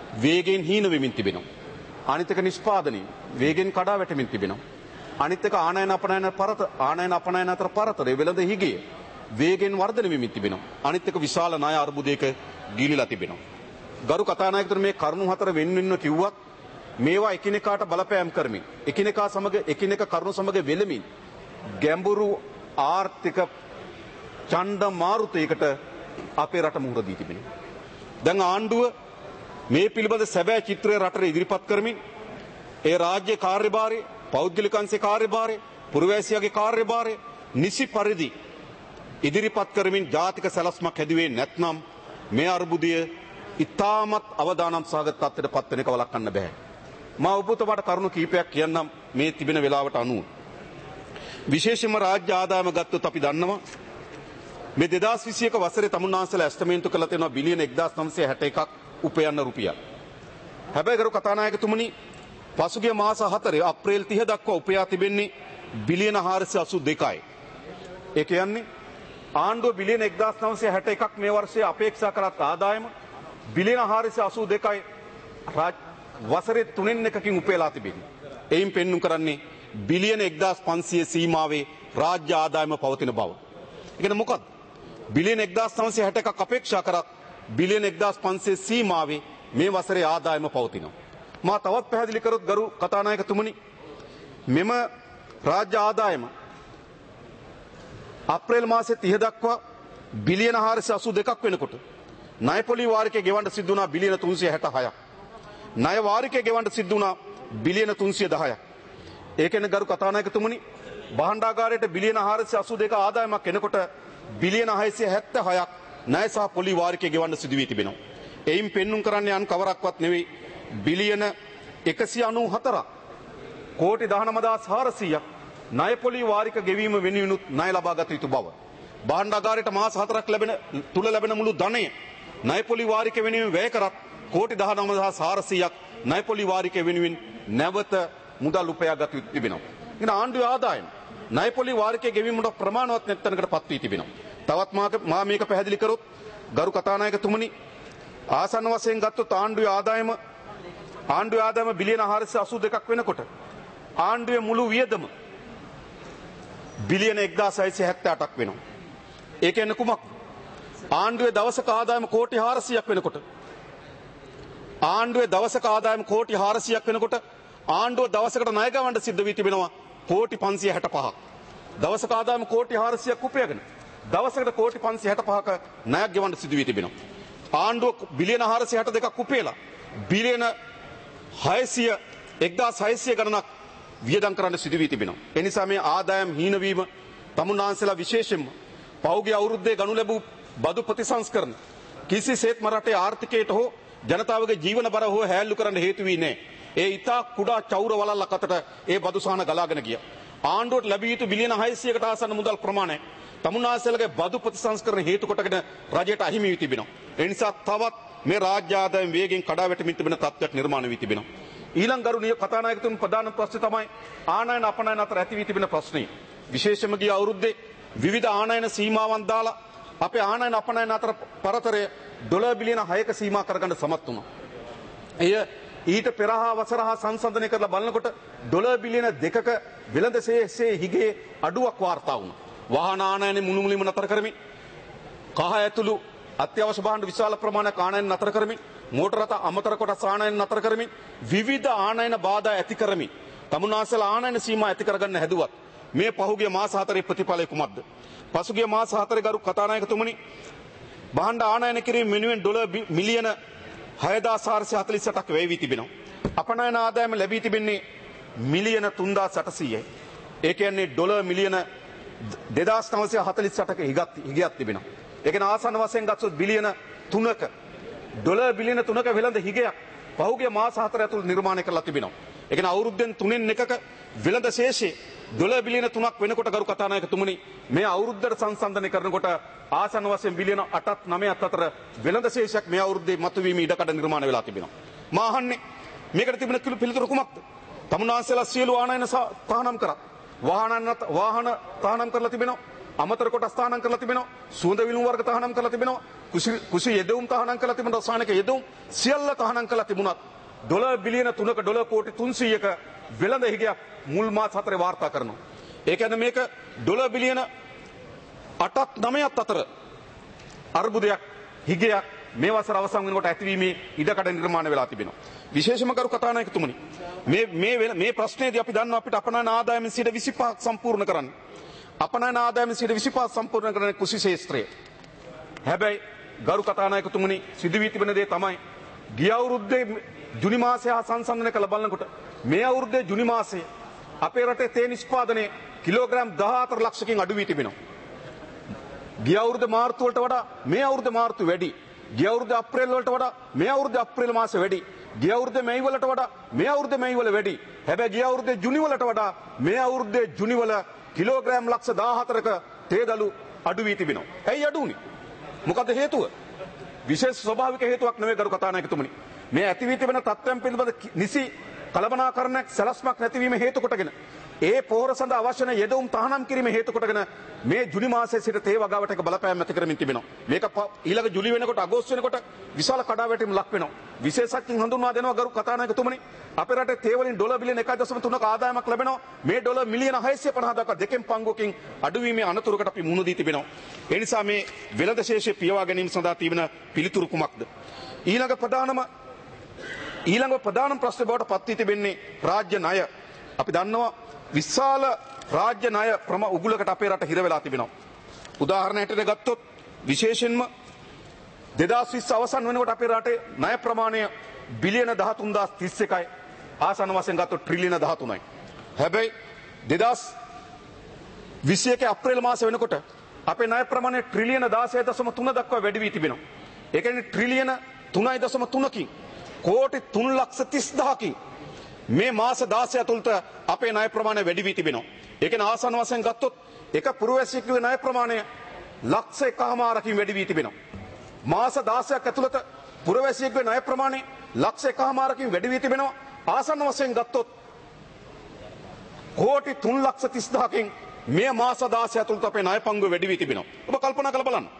වේගෙන් හීන වෙමින් තිබෙනවා. අනිත් එක නිෂ්පාදනය වේගෙන් කඩා වැටෙමින් තිබෙනවා. අනිත් එක ආනයන අපනයන පරත ආනයන අපනයන අතර පරතරය වෙළඳ හිගිය වේගෙන් වර්ධනය වෙමින් තිබෙනවා. අනිත් එක විශාල ණය අර්බුදයක ගිලිලා තිබෙනවා. ගරු කතානායකතුමනි මේ කරුණු හතර වෙන වෙනම කිව්වත් මේවා එකිනෙකාට බලපෑම් කරමින් එකිනෙකා සමග එකිනෙක කරුණු සමග වෙලමින් ගැඹුරු ආර්ථික ඡණ්ඩ මාරුතයකට අපේ රට මුහුණ දී තිබෙනවා. දැන් ආණ්ඩුව මේ පිළිබඳ සැබෑ චිත්‍රය රටට ඉදිරිපත් කරමින් ඒ රාජ්‍ය කාර්යභාරය, පෞද්ගලික අංශේ කාර්යභාරය, පුරවැසියාගේ කාර්යභාරය නිසි පරිදි ඉදිරිපත් කරමින් ජාතික සැලැස්මක් හැදුවේ නැත්නම් මේ අර්බුදය ඉතාමත් අවදානම් සහගත තත්ත්වයට පත් වෙන එක වළක්වන්න බෑ. මා ඔබතුමාට කරුණු කීපයක් කියන්නම් මේ තිබෙන වෙලාවට අනුව. විශේෂයෙන්ම රාජ්‍ය ආදායම ගත්තොත් අපි දන්නවා මේ දෙදාස් විසියක වසරේ තමුන්නාන්සලා ඇස්තමේන්තු කළ තියෙනවා බිලියන එක්දාස් නවසිය හැට එකක් උපයන්න රුපියල්. හැබැයි ගරු කතානායකතුමනි පසුගිය මාස හතරේ අප්‍රේල් තිහ දක්වා උපයා තිබෙන්නේ බිලියන හාරසිය අසූ දෙකයි. ඒ කියන්නේ ආණ්ඩුව බිලියන එක්දාස් නවසිය හැට එකක් මේ වර්ෂයේ අපේක්ෂා කරත් ආදායම බිලියන හාරසිය අසූ දෙකයි වසරේ තුනෙන් එකකින් උපයලා තිබෙන්නේ. එයින් පෙන්වු කරන්නේ බිලියන එක්දාස් පන්සිය සීමාවේ රාජ්‍ය ආදායම පවතින බව. ඒ කියන්නේ මොකක්ද? බිලියන එක්දාස් නවසිය හැට එකක් අපේක්ෂා කරත් බිලියන එක්දාස් පන්සිය සීමාවේ මේ වසරේ ආදායම පවතිනවා. මා තවත් පැහැදිලි කරොත් ගරු කතානායකතුමනි මෙම රාජ්‍ය ආදායම අප්‍රේල් මාසයේ තිහ දක්වා බිලියන හාරසිය අසූ දෙකක් වෙනකොට ණය පොලි වාරිකය ගෙවන්න සිදු වුණා බිලියන තුන්සිය හැට හයක්. ණය වාරිකය ගෙවන්න සිදු වුණා බිලියන තුන්සිය දහයක්. ඒ කියන්නේ ගරු කතානායකතුමනි භාණ්ඩාගාරයට බිලියන හාරසිය අසූ දෙක ආදායමක් එනකොට බිලියන හයසිය හැත්තෑ හයක් ණය සහ පොලි වාරිකය ගෙවන්න සිදු වී තිබෙනවා. එයින් පෙන්눔 කරන්නේ අන් කවරක්වත් නෙවෙයි බිලියන එකසිය අනූ හතරක් කෝටි දහනව දහස් හාරසීයක් ණය පොලි වාරික ගෙවීම වෙනුවෙනුත් ණය ලබා ගත යුතු බව. භාණ්ඩාගාරයට මාස හතරක් ලැබෙන තුල ලැබෙන මුළු ධනය ණය පොලි වාරික වෙනුවෙන් වැය කරත් කෝටි දහනව දහස් හාරසීයක් ණය පොලි වාරික වෙනුවෙන් නැවත මුදල් උපයා ගත යුතු තිබෙනවා. ඉතින් ආණ්ඩුවේ ආදායම ණය පොලි වාරිකයේ ගෙවීමට ප්‍රමාණවත් නැත්නම්කට පත් වී තිබෙනවා. තවත් මා මේක පැහැදිලි කරොත් ගරු කතානායකතුමනි ආසන්න වශයෙන් ගත්තොත් ආණ්ඩුවේ ආදායම ආණ්ඩුවේ ආදායම බිලියන හාරසිය අසූ දෙකක් වෙනකොට ආණ්ඩුවේ මුළු වියදම බිලියන එක්දාස් හයසිය හැත්තෑ අටක් වෙනවා. ඒ කියන්නේ කුමක්ද? ආණ්ඩුවේ දවසක ආදායම කෝටි හාරසීයක් වෙනකොට ආණ්ඩුවේ දවසක ආදායම කෝටි හාරසීයක් වෙනකොට ආණ්ඩුව දවසකට ණය ගවන්න සිද්ධ වී තිබෙනවා කෝටි පන්සිය හැට පහක්. දවසක ආදායම කෝටි හාරසීයක් උපයගෙන දවසකට කෝටි පන්සිය හැට පහක ණයක් ගෙවන්න සිදු වී තිබෙනවා. ආණ්ඩුව බිලියන හාරසිය හැට දෙකක් උපයලා බිලියන හයසිය එක්දාස් හයසිය ගණනක් වියදම් කරන්න සිදු වී තිබෙනවා. ඒ නිසා මේ ආදායම් හීනවීම තමුන්නාන්සලා විශේෂයෙන්ම පෞද්ගලික අවුරුද්දේ ගනු ලැබූ බදු ප්‍රතිසංස්කරණ කිසිසේත්ම රටේ ආර්ථිකයට හෝ ජනතාවගේ ජීවන බර හෝ හැල්ලු කරන්න හේතු වී නැහැ. ඒ ඉතා කුඩා චෞර වලල්ලක් අතට ඒ බදු සහන ගලාගෙන ගියා. ආණ්ඩුවට ලැබිය යුතු බිලියන හයසියකට ආසන්න මුදල් ප්‍රමාණය තමුන්නාන්සලාගේ බදු ප්‍රතිසංස්කරණ හේතු කොටගෙන රජයට අහිමි වී තිබෙනවා. ඒ නිසා තවත් මේ රාජ්‍ය ආදායම් වේගෙන් කඩා වැටෙමින් තිබෙන තත්ත්වයක් නිර්මාණය වී තිබෙනවා. ඊළඟ ගරුණීය කතානායකතුන් ප්‍රධාන ප්‍රශ්නේ තමයි ආනයන අපනයන අතර ඇති වී තිබෙන ප්‍රශ්නේ. විශේෂයෙන්ම ගිය අවුරුද්දේ විවිධ ආනයන සීමාවන් දාලා අපේ ආනයන අපනයන අතර පරතරය ඩොලර් බිලියන හයක සීමා කරගන්න සමත් වුණා. එය ඊට පෙර හා වසර හා සංසන්දනය කරලා බලනකොට ඩොලර් බිලියන දෙකක වෙළඳ සේසයේ හිගේ අඩුවක් වාර්තා වුණා. වාහන ආනයන මුළුමුලින්ම නතර කරමින් කහ ඇතුළු අත්‍යවශ්‍ය භාණ්ඩ විශාල ප්‍රමාණයක් ආනයන නතර කරමින් මෝටර රථ අමතර කොටස් ආනයන නතර කරමින් විවිධ ආනයන බාධා ඇති කරමින් තමුන්නාන්සලා ආනයන සීමා ඇති කරගන්න හැදුවත් මේ පහුගිය මාස හතරේ ප්‍රතිඵලය කුමක්ද? පසුගිය මාස හතරේ ගරු කතානායකතුමනි භාණ්ඩ ආනයන කිරීම වෙනුවෙන් ඩොලර් මිලියන හයදාස් හාරසිය හතළිස් අටක් වැය වී තිබෙනවා. අපනයන ආදායම ලැබී තිබෙන්නේ මිලියන තුන්දාස් අටසීයයි. ඒ කියන්නේ ඩොලර් මිලියන දෙදාස් නවසිය හතළිස් අටක හිගයක් තිබෙනවා. ඒ කියන්නේ ආසන්න වශයෙන් ගත්තොත් බිලියන තුනක ඩොලර් බිලියන තුනක වෙළඳ හිගයක් පහුගිය මාස හතර ඇතුළත නිර්මාණය කරලා තිබෙනවා. ඒ කියන්නේ අවුරුද්දෙන් තුනෙන් එකක වෙළඳ ශේෂයේ ඩොලර් බිලියන තුනක් වෙනකොට ගරු කතානායකතුමනි මේ අවුරුද්දට සංසන්දනය කරනකොට ආසන්න වශයෙන් බිලියන අටත් නවයත් අතර වෙළඳ ශේෂයක් මේ අවුරුද්දේ මතුවීම ඉඩකඩ නිර්මාණය වෙලා තිබෙනවා. මා අහන්නේ මේකට තිබෙන පිළිතුර කුමක්ද? තමුන්නාන්සලා සියලු ආනයන තහනම් කරා. වාහන වාහන තහනම් කරලා තිබෙනවා. අමතර කොටස් තහනම් කරලා තිබෙනවා. සුවඳ විලුම් වර්ග තහනම් කරලා තිබෙනවා. කුසි කුසි යෙදවුම් තහනම් කරලා තිබෙනවා. රසායනික යෙදවුම් සියල්ල තහනම් කරලා තිබුණත් ඩොලර් බිලියන තුනක ඩොලර් කෝටි තුන්සීයක වෙළඳ හිගයක් මුල් මාස හතරේ වාර්තා කරනවා. ඒ කියන්නේ මේක ඩොලර් බිලියන අටක් නවයක් අතර අර්බුදයක් හිගයක් මේ වසර අවසන් වෙනකොට ඇතිවීමේ ඉඩකඩ නිර්මාණය වෙලා තිබෙනවා. විශේෂම කරු කතානායකතුමනි මේ මේ මේ ප්‍රශ්නේදී අපි දන්නවා අපිට අපනයන ආදායමෙන් සිට විසිපහක් සම්පූර්ණ කරන්න. අපනයන ආදායමෙන් සිට විසිපහක් සම්පූර්ණ කරන්නේ කුසි ශේෂ්ත්‍රය. හැබැයි ගරු කතානායකතුමනි සිදු වී තිබෙන දේ තමයි ගිය අවුරුද්දේ ජුනි මාසය හා සංසන්දනය කළ බලනකොට මේ අවුරුද්දේ ජුනි මාසයේ අපේ රටේ තේ නිෂ්පාදනය කිලෝග්‍රෑම් දහහතර ලක්ෂකින් අඩු වී තිබෙනවා. ගිය අවුරුද්ද මාර්තු වලට වඩා මේ අවුරුද්ද මාර්තු වැඩි. ගිය අවුරුද්ද අප්‍රේල් වලට වඩා මේ අවුරුද්ද අප්‍රේල් මාසෙ වැඩි. ගිය අවුරුද්ද මැයි වලට වඩා මේ අවුරුද්ද මැයි වල වැඩි. හැබැයි ගිය අවුරුද්දේ ජුනි වලට වඩා මේ අවුරුද්දේ ජුනි වල කිලෝග්‍රෑම් ලක්ෂ දහහතරක තේදළු අඩු වී තිබෙනවා. ඇයි අඩු වුනේ? මොකද හේතුව? විශේෂ ස්වභාවික හේතුවක් නෙවෙයි ගරු කතානායකතුමනි. මේ ඇති වී තිබෙන තත්ත්වයන් පිළිබඳ නිසි කළමනාකරණයක් සැලැස්මක් නැතිවීම හේතු කොටගෙන ඒ පොහොර සඳහා අවශ්‍ය නැ යෙදවුම් තහනම් කිරීම හේතු කොටගෙන මේ ජුනි මාසයේ සිට තේ වගාවට එක බලපෑම් ඇති කරමින් තිබෙනවා. මේක ඊළඟ ජුලි වෙනකොට අගෝස්තු වෙනකොට විශාල කඩාවැටීම් ලක් වෙනවා. විශේෂඥයින් හඳුන්වා දෙනවා ගරු කතානායකතුමනි අපේ රටේ තේ වලින් ඩොලර් බිලියන එකයි දශම තුනක ආදායමක් ලැබෙනවා. මේ ඩොලර් මිලියන හයසිය පනහ දක්වා දෙකෙන් පංගුවකින් අඩුවීමේ අනතුරකට අපි මුහුණ දී තිබෙනවා. ඒ නිසා මේ වෙළඳ ශේෂය පියවා ගැනීම සඳහා තිබෙන පිළිතුරු කුමක්ද? ඊළඟ ප්‍රධානම ඊළඟ ප්‍රධානම ප්‍රශ්නේ බවට පත් වී තිබෙන්නේ රාජ්‍ය ණය. අපි දන්නවා විශාල රාජ්‍ය ණය ප්‍රම උගුලකට අපේ රට හිර වෙලා තිබෙනවා. උදාහරණයක් ගත්තොත් විශේෂයෙන්ම දෙදාස් විස්ස අවසන් වෙනකොට අපේ රටේ ණය ප්‍රමාණය බිලියන දහතුන් දහස් තිස් එකයි ආසන්න වශයෙන් ගත්තොත් ට්‍රිලියන දහතුනයි. හැබැයි දෙදාස් විසි එකේ අප්‍රේල් මාසෙ වෙනකොට අපේ ණය ප්‍රමාණය ට්‍රිලියන දාසය දශම තුන දක්වා වැඩි වී තිබෙනවා. ඒ කියන්නේ ට්‍රිලියන තුනයි දශම තුනකින් කෝටි තුන් ලක්ෂ තිස් දහකින් මේ මාස දාසය ඇතුළත අපේ ණය ප්‍රමාණය වැඩි වී තිබෙනවා. ඒ කියන්නේ ආසන්න වශයෙන් ගත්තොත් එක පුරවැසියෙකුගේ ණය ප්‍රමාණය ලක්ෂ එකමාරකින් වැඩි වී තිබෙනවා. මාස දාසයක් ඇතුළත පුරවැසියෙකුගේ ණය ප්‍රමාණය ලක්ෂ එකමාරකින් වැඩි වී තිබෙනවා. ආසන්න වශයෙන් ගත්තොත් කෝටි තුන් ලක්ෂ තිස් දහකින් මේ මාස දාසය ඇතුළත අපේ ණය පංගුව වැඩි වී තිබෙනවා. ඔබ කල්පනා කරලා බලන්න.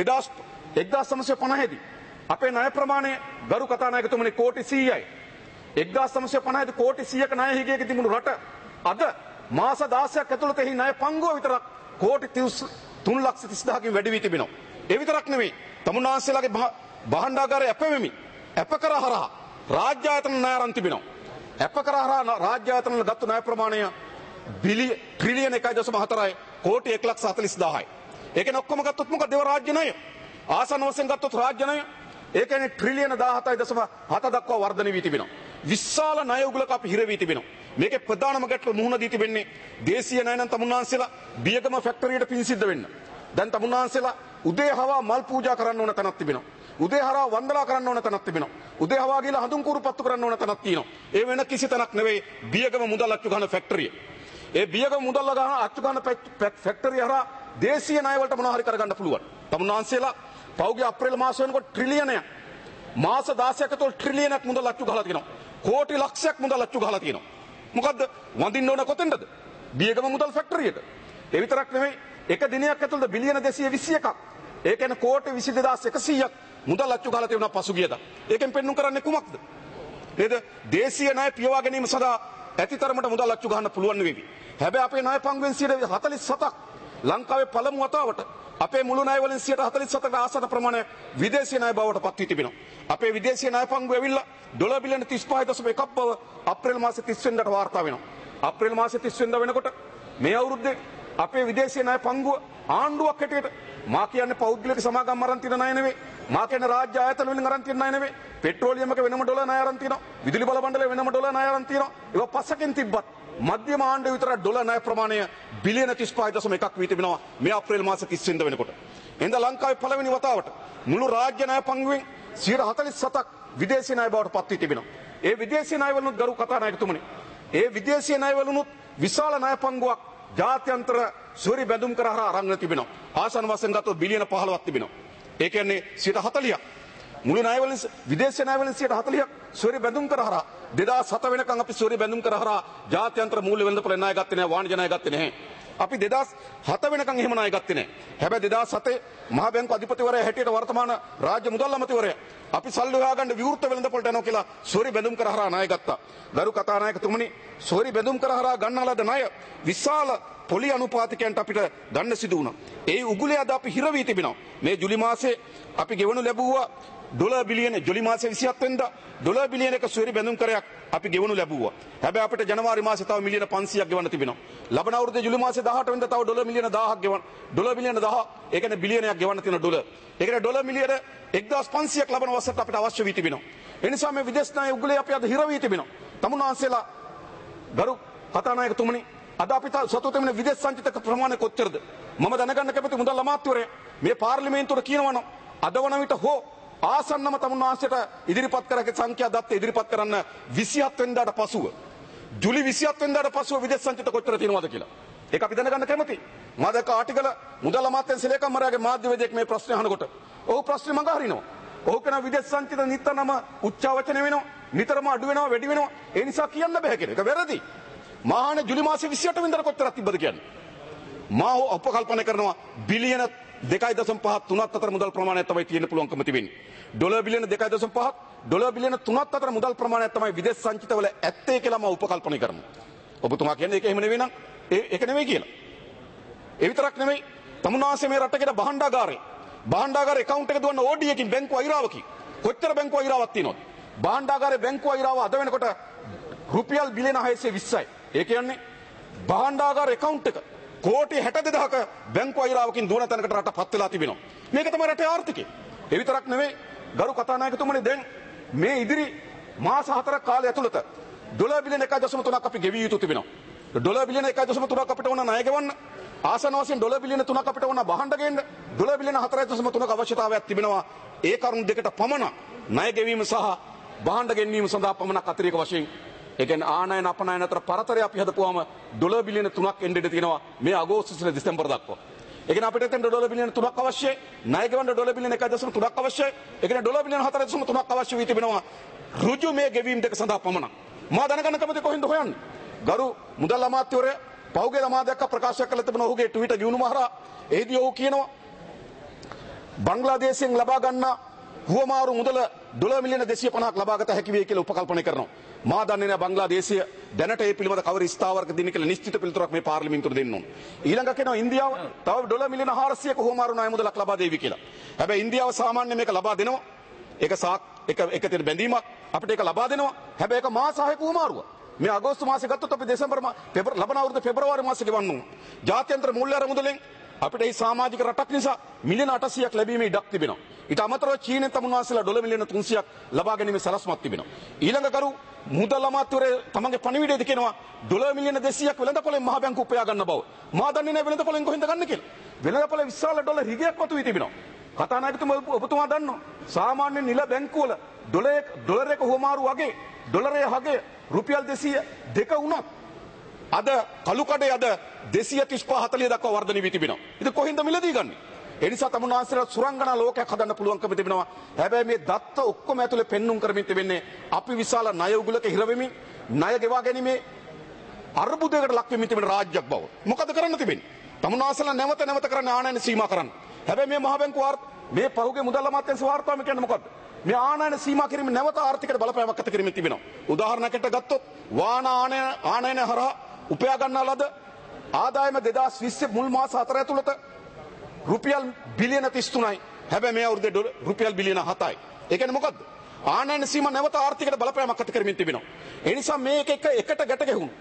එක්දාස් නවසිය පනහේ දී අපේ ණය ප්‍රමාණය ගරු කතානායකතුමනි කෝටි සීයයි. එක්දාස් නවසිය පනහේ දී කෝටි සීයක ණය හිගයක තිබුණු රට අද මාස දාසයක් ඇතුළත එහි ණය පංගුව විතරක් කෝටි තුන් ලක්ෂ තිස් දහකින් වැඩි වී තිබෙනවා. ඒ විතරක් නෙවෙයි තමුන්නාන්සේලාගේ භාණ්ඩාගාරය අපෙවෙමි. අපකර හරහා රාජ්‍ය ආයතන ණය අරන් තිබෙනවා. අපකර හරහා රාජ්‍ය ආයතන වල ගත්ත ණය ප්‍රමාණය බිලියන ට්‍රිලියන එකයි දශම හතරයි කෝටි එක ලක්ෂ හතළිස් දහයයි. ඒක නේ ඔක්කොම ගත්තොත් මොකද ඒවා රාජ්‍ය ණය. ආසන්න වශයෙන් ගත්තොත් රාජ්‍ය ණය ඒ කියන්නේ ට්‍රිලියන දාහතයි දශම හත දක්වා වර්ධනය වී තිබෙනවා. විශාල ණය උගලක අපි හිර වී තිබෙනවා. මේකේ ප්‍රධානම ගැටලුව මුහුණ දී තිබෙන්නේ දේශීය ණය නම් තමුන්නාන්සේලා බියගම ෆැක්ටරියට පින් සිද්ධ වෙන්න. දැන් තමුන්නාන්සේලා උදේ හවා මල් පූජා කරන්න ඕන තැනක් තිබෙනවා. උදේ හරහා වන්දනා කරන්න ඕන තැනක් තිබෙනවා. උදේ හවා ගිහලා හඳුන් කුරු පත්තු කරන්න ඕන තැනක් තියෙනවා. ඒ වෙන කිසි තැනක් නෙවෙයි බියගම මුදල් අච්චු ගන්න ෆැක්ටරිය. ඒ බියගම මුදල් ගන්න අච්චු ගන්න ෆැක්ටරිය හරහා දේශීය ණය වලට මොනවා හරි කරගන්න පුළුවන්. තමුන්නාන්සේලා පෞගේ අප්‍රේල් මාසෙ වෙනකොට ට්‍රිලියනයක් මාස දාසයක තුල ට්‍රිලියනක් මුදල් අච්චු ගහලා තියෙනවා. කෝටි ලක්ෂයක් මුදල් අච්චු ගහලා තියෙනවා. මොකද්ද? වඳින්න ඕන කොතෙන්ද? බියගම මුදල් ෆැක්ටරියට. ඒ විතරක් නෙවෙයි එක දිනයක් ඇතුළත බිලියන දෙසිය විසි එකක්. ඒ කියන්නේ කෝටි විසි දෙදාස් එකසීයක් මුදල් අච්චු ගහලා තියෙනවා පසුගියදා. ඒකෙන් පෙන්නුම් කරන්නේ කුමක්ද? නේද? දේශීය ණය පියවා ගැනීම සඳහා ඇතිතරමට මුදල් අච්චු ගන්න පුළුවන් නෙවෙයි. හැබැයි අපේ ණය පංගුවෙන් සියයට හතළිස් හතක් ලංකාවේ පළමු වතාවට අපේ මුළු ණය වලින් සියයට හතළිස් හතක ආසන ප්‍රමාණය විදේශීය ණය බවට පත් වී තිබෙනවා. අපේ විදේශීය ණය පංගුව ඇවිල්ලා ඩොලර් බිලියන තිස් පහ දශම එකක් බව අප්‍රේල් මාසේ තිස් වෙනිදාට වාර්තා වෙනවා. අප්‍රේල් මාසේ තිස් වෙනිදා වෙනකොට මේ අවුරුද්දේ අපේ විදේශීය ණය පංගුව ආණ්ඩුවක් හැටියට මා කියන්නේ පෞද්ගලික සමාගම් අරන් තියෙන ණය නෙවෙයි. මා කියන්නේ රාජ්‍ය ආයතන වලින් අරන් තියෙන ණය නෙවෙයි. පෙට්‍රෝලියම් එක වෙනම ඩොලර් ණය අරන් තියෙනවා. විදුලි බල මණ්ඩලය වෙනම ඩොලර් ණය අරන් තියෙනවා. ඒක පස්සකින් තිබ්බත් මධ්‍යම ආණ්ඩුව විතර ඩොලර් ණය ප්‍රමාණය බිලියන තිස් පහ දශම එකක් වී තිබෙනවා මේ අප්‍රේල් මාසේ තිස් වෙනිදා වෙනකොට. එහෙනම් ලංකාවේ පළවෙනි වතාවට මුළු රාජ්‍ය ණය පංගුවෙන් සියයට හතළිස් හතක් විදේශීය ණය බවට පත් වී තිබෙනවා. ඒ විදේශීය ණය වලුත් ගරු කතානායකතුමනි. ඒ විදේශීය ණය වලුත් විශාල ණය පංගුවක් ජාත්‍යන්තර සූරි බැඳුම් කරහරා අරන් තිබෙනවා. ආසන වශයෙන් ගත්තොත් බිලියන පහළොවක් තිබෙනවා. ඒ කියන්නේ සියයට හතළිහක් මුළු ණය වලින් විදේශීය ණය වලින් සියයට හතළිහක් සූරි බැඳුම් කරහරා දෙදාස් හත වෙනකන් අපි සූරි බැඳුම් කරහරා ජාත්‍යන්තර මූල්‍ය වෙළඳපොළ ණය ගත්තේ නැහැ, වාණිජ ණය ගත්තේ නැහැ. අපි දෙදහස් හත වෙනකන් එහෙම ණය ගත්තේ නැහැ. හැබැයි දෙදහස් හතේ මහ බැංකුව අධිපතිවරයා හැටියට වර්තමාන රාජ්‍ය මුදල් අමාත්‍යවරයා අපි සල්ලි හොයාගන්න විවෘත වෙළඳපොළට යනවා කියලා සෝරි බැඳුම් කර හරහා ණය ගත්තා. ගරු කතානායකතුමනි සෝරි බැඳුම් කර හරහා ගන්නා ලද ණය විශාල පොලි අනුපාතිකයන්ට අපිට ගන්න සිදු වුණා. ඒ උගුලේ අද අපි හිර වී තිබෙනවා. මේ ජුලි මාසේ අපි ගෙවනු ලැබුවා ඩොලර් බිලියන ජුලි මාසේ විසිහත් වෙනිදා ඩොලර් බිලියන එක සෝරි බැඳුම් කරයක් අපි ගෙවනු ලැබුවා. හැබැයි අපිට ජනවාරි මාසේ තව මිලියන පන්සියයක් ගෙවන්න තිබෙනවා. ලබන අවුරුද්දේ ජුලි මාසේ දහඅට වෙනිදා තව ඩොලර් මිලියන දහයක් ගෙවන්න. ඩොලර් බිලියන දහයක් ඒ කියන්නේ බිලියනයක් ගෙවන්න තියෙන ඩොලර්. ඒ කියන්නේ ඩොලර් මිලියන එක්දාස් පන්සියයක් ලබන වසරට අපිට අවශ්‍ය වී තිබෙනවා. ඒ නිසා මේ විදේශ ණය උගුලේ අපි අද හිර වී තිබෙනවා. තමුන්වහන්සේලා ගරු කතානායකතුමනි අද අපිට සතුට වෙන විදේශ සංචිතක ප්‍රමාණය කොච්චරද? මම දැනගන්න කැමති මුදල් අමාත්‍යවරයා මේ පාර්ලිමේන්තුවට කියනවනම් අද වන විට හෝ ආසන්නම තමුන්වහන්සේට ඉදිරිපත් කරගේ සංඛ්‍යා දත්ත ඉදිරිපත් කරන්න විසිහත් වෙනිදාට පසුව ජුලි විසිහත් වෙනිදාට පසුව විදේශ සංචිත කොච්චර තියෙනවද කියලා. ඒක අපි දැනගන්න කැමති. මා දැක්ක ආටිකල මුදල් අමාත්‍යාංශ ලේකම්වරයාගේ මාධ්‍යවේදියෙක් මේ ප්‍රශ්නේ අහනකොට ඔහු ප්‍රශ්නේ මඟ හරිනවා. ඔහු කියන විදේශ සංචිත නිතරම උච්චාවචන වෙනවා, නිතරම අඩු වෙනවා, වැඩි වෙනවා. ඒ නිසා කියන්න බෑ කියන එක වැරදි. මාහනේ ජුලි මාසේ විසිඅට වෙනිදාට කොච්චරක් තිබ්බද කියන්නේ. මා උපකල්පන කරනවා බිලියන දෙකයි දශම පහ තුනක් අතර මුදල් ප්‍රමාණයක් තමයි තියෙන්න පුළුවන්කම තිබෙන්නේ. ඩොලර් බිලියන දෙකයි දශම පහ ඩොලර් බිලියන තුනක් අතර මුදල් ප්‍රමාණයක් තමයි විදේශ සංචිතවල ඇත්තේ කියලා මම උපකල්පනය කරනවා. ඔබතුමා කියන්නේ ඒක එහෙම නෙවෙයි නම් ඒක නෙවෙයි කියලා. ඒ විතරක් නෙවෙයි තමුන්වහන්සේ මේ රටේ බහණ්ඩාගාරේ බහණ්ඩාගාරේ account එක දුවන්න ඕ ඩී එකකින් බැංකුව අයිරාවකින් කොච්චර බැංකුව අයිරාවක් තියෙනවද? බහණ්ඩාගාරේ බැංකුව අයිරාව අද වෙනකොට රුපියල් බිලියන හයසිය විස්සයි. ඒ කියන්නේ බහණ්ඩාගාර account එක කෝටි හැට දෙදහක බැංකුව අයිරාවකින් දුවන තැනකට රට පත් වෙලා තිබෙනවා. මේක තමයි රටේ ආර්ථිකය. ඒ විතරක් නෙවෙයි ගරු කතානායකතුමනි දැන් මේ ඉදිරි මාස හතරක් කාලය ඇතුළත ඩොලර් බිලියන එකයි දශම තුනක් අපි ගෙවිය යුතු තිබෙනවා. ඩොලර් බිලියන එකයි දශම තුනක් අපිට ඕන ණය ගෙවන්න. ආසන වශයෙන් ඩොලර් බිලියන තුනක් අපිට ඕන බහණ්ඩ ගේන්න. ඩොලර් බිලියන හතරයි දශම තුනක අවශ්‍යතාවයක් තිබෙනවා. ඒ කරුණු දෙකට පමණ ණය ගෙවීම සහ බහණ්ඩ ගෙන්වීම සඳහා පමණක් අතිරේක වශයෙන් ඒ කියන්නේ ආනයන අපනයන අතර පරතරය අපි හදපුවාම ඩොලර් බිලියන තුනක් එන්න ඉඩ තියෙනවා මේ අගෝස්තුස් දෙසැම්බර් දක්වා. ඒ කියන්නේ අපිට එතෙන් ඩොලර් බිලියන තුනක් අවශ්‍යයි. ණය ගෙවන්න ඩොලර් බිලියන එකයි දශම තුනක් අවශ්‍යයි. ඒ කියන්නේ ඩොලර් බිලියන හතරයි දශම තුනක් අවශ්‍ය වී තිබෙනවා. ඍජු මේ ගෙවීම් දෙක සඳහා පමණක්. මා දැනගන්න කැමති කොහෙන්ද හොයන්නේ? ගරු මුදල් අමාත්‍යවරයා පෞගේ අමාත්‍යක ප්‍රකාශ කළ තිබෙන ඔහුගේ ට්විටර් ගිණුම හරහා එහිදී ඔහු කියනවා බංග්ලාදේශයෙන් ලබා ගන්න හුවමාරු මුදල ඩොලර් මිලියන දෙසිය පනහක් ලබාගත හැකි වේ කියලා උපකල්පනය කරනවා. මා දන්නේ නැහැ බංග්ලාදේශය දැනට ඒ පිළිබඳ කවර ස්ථාවරක දින කියලා නිශ්චිත පිළිතුරක් මේ පාර්ලිමේන්තුවට දෙන්න ඕන. ඊළඟට කියනවා ඉන්දියාව තව ඩොලර් මිලියන හාරසියක හුවමාරු ණය මුදලක් ලබා දෙවි කියලා. හැබැයි ඉන්දියාව සාමාන්‍යයෙන් මේක ලබා දෙනවා. ඒක සාක් එක එක තියෙන බැඳීමක් අපිට ඒක ලබා දෙනවා. හැබැයි ඒක මාස හයක හුවමාරුව. මේ අගෝස්තු මාසේ ගත්තොත් අපි දෙසැම්බර් ලබන අවුරුද්ද පෙබරවාරි මාසේ ගෙවන්න ඕන. ජාත්‍යන්තර මූල්‍ය අරමුදලෙන් අපිට මේ සමාජික රටක් නිසා මිලියන අටසියයක් ලැබීමේ ඉඩක් තිබෙනවා. ඊට අමතරව චීනෙන් තමුන්වහන්සේලා ඩොලර් මිලියන තුන්සියයක් ලබා ගැනීමේ සලස්මක් තිබෙනවා. ඊළඟ කරු මුදල් අමාත්‍යවරයා තමන්ගේ පණිවිඩයේදී කියනවා ඩොලර් මිලියන දෙසියයක් වෙළඳපොලෙන් මහ බැංකුව උපයා ගන්න බව. මා දන්නේ නැහැ වෙළඳපොලෙන් කොහෙන්ද ගන්න කියලා. වෙළඳපොලේ විශාල ඩොලර් හිගයක් වතු වී තිබෙනවා. කතානායකතුමා ඔබතුමා දන්නවා සාමාන්‍ය නිල බැංකුවල ඩොලර් ඩොලර් එක හුවමාරු වගේ ඩොලරේ හගේ රුපියල් දෙසිය දෙක වුණත් අද කළු කඩේ අද දෙසිය තිස් පහ හතලිය දක්වා වර්ධනය වී තිබෙනවා. ඉතින් කොහෙන්ද මිලදී ගන්නේ? ඒ නිසා තමුන්වහන්සේලා සුරංගනා ලෝකයක් හදන්න පුළුවන්කම තිබෙනවා. හැබැයි මේ දත්ත ඔක්කොම ඇතුලේ පෙන්눔 කරමින් තිබෙන්නේ අපි විශාල ණය උගුලක හිර වෙමින් ණය ගෙවා ගැනීමේ අර්බුදයකට ලක් වෙමින් තිබෙන රාජ්‍යයක් බව. මොකද කරන්න තිබෙන්නේ? තමුන්වහන්සේලා නැවත නැවත කරන්නේ ආනයන සීමා කරන්න. හැබැයි මේ මහ බැංකුව මේ පහුගේ මුදල් අමාත්‍යාංශ වාර්තාවෙන් කියන්නේ මොකද්ද? මේ ආනයන සීමා කිරීම නැවත ආර්ථිකයට බලපෑමක් ඇති කිරීමෙන් තිබෙනවා. උදාහරණයකට ගත්තොත් වාන ආනයන ආනයන හරහා උපයා ගන්නා ලද ආදායම දෙදහස් විස්ස මුල් මාස හතර ඇතුළත රුපියල් බිලියන තිස් තුනයි. හැබැයි මේ අවුරුද්දේ රුපියල් බිලියන හතයි. ඒ කියන්නේ මොකද්ද? ආනයන සීමා නැවත ආර්ථිකයට බලපෑමක් ඇති කරමින් තිබෙනවා. ඒ නිසා මේක එක එකට ගැට ගැහුණු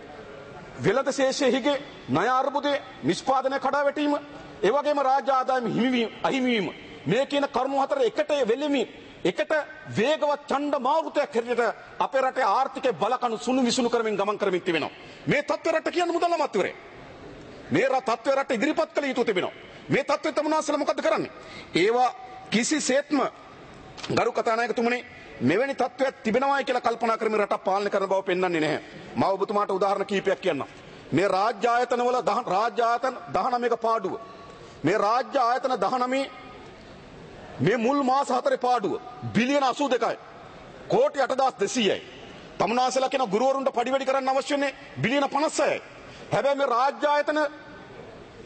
වෙළඳ ශේෂයේ හිගේ ණය අර්බුදයේ නිෂ්පාදනය කඩා වැටීම ඒ වගේම රාජ්‍ය ආදායම හිමිවීම අහිමිවීම මේ කියන කරුණු හතර එකට වෙලෙමින් එකට වේගවත් ඡණ්ඩ මාරුතයක් හැටියට අපේ රටේ ආර්ථිකයේ බලකණු සුණු විසුණු කරමින් ගමන් කරමින් තිබෙනවා. මේ තත්ත්ව රට කියන්නේ මුදල් අමාත්‍යවරයා. මේ තත්ත්ව රට ඉදිරිපත් කළ යුතු තිබෙනවා. මේ තත්ත්වය තමුන්වහන්සේලා මොකද කරන්නේ? ඒවා කිසිසේත්ම ගරු කතානායකතුමනි මෙවැනි තත්ත්වයක් තිබෙනවායි කියලා කල්පනා කරමින් රට පාලනය කරන බව පෙන්වන්නේ නැහැ. මම ඔබතුමාට උදාහරණ කීපයක් කියන්නම්. මේ රාජ්‍ය ආයතන වල රාජ්‍ය ආයතන දහනවයක පාඩුව. මේ රාජ්‍ය ආයතන දහනවයේ මේ මුල් මාස හතරේ පාඩුව බිලියන අසූ දෙකයි. කෝටි අටදාස් දෙසීයයි. තමුන්වහන්සේලා කියන ගුරුවරුන්ට පඩි වැඩි කරන්න අවශ්‍ය වෙන්නේ බිලියන පනස් හයයි. හැබැයි මේ රාජ්‍ය ආයතන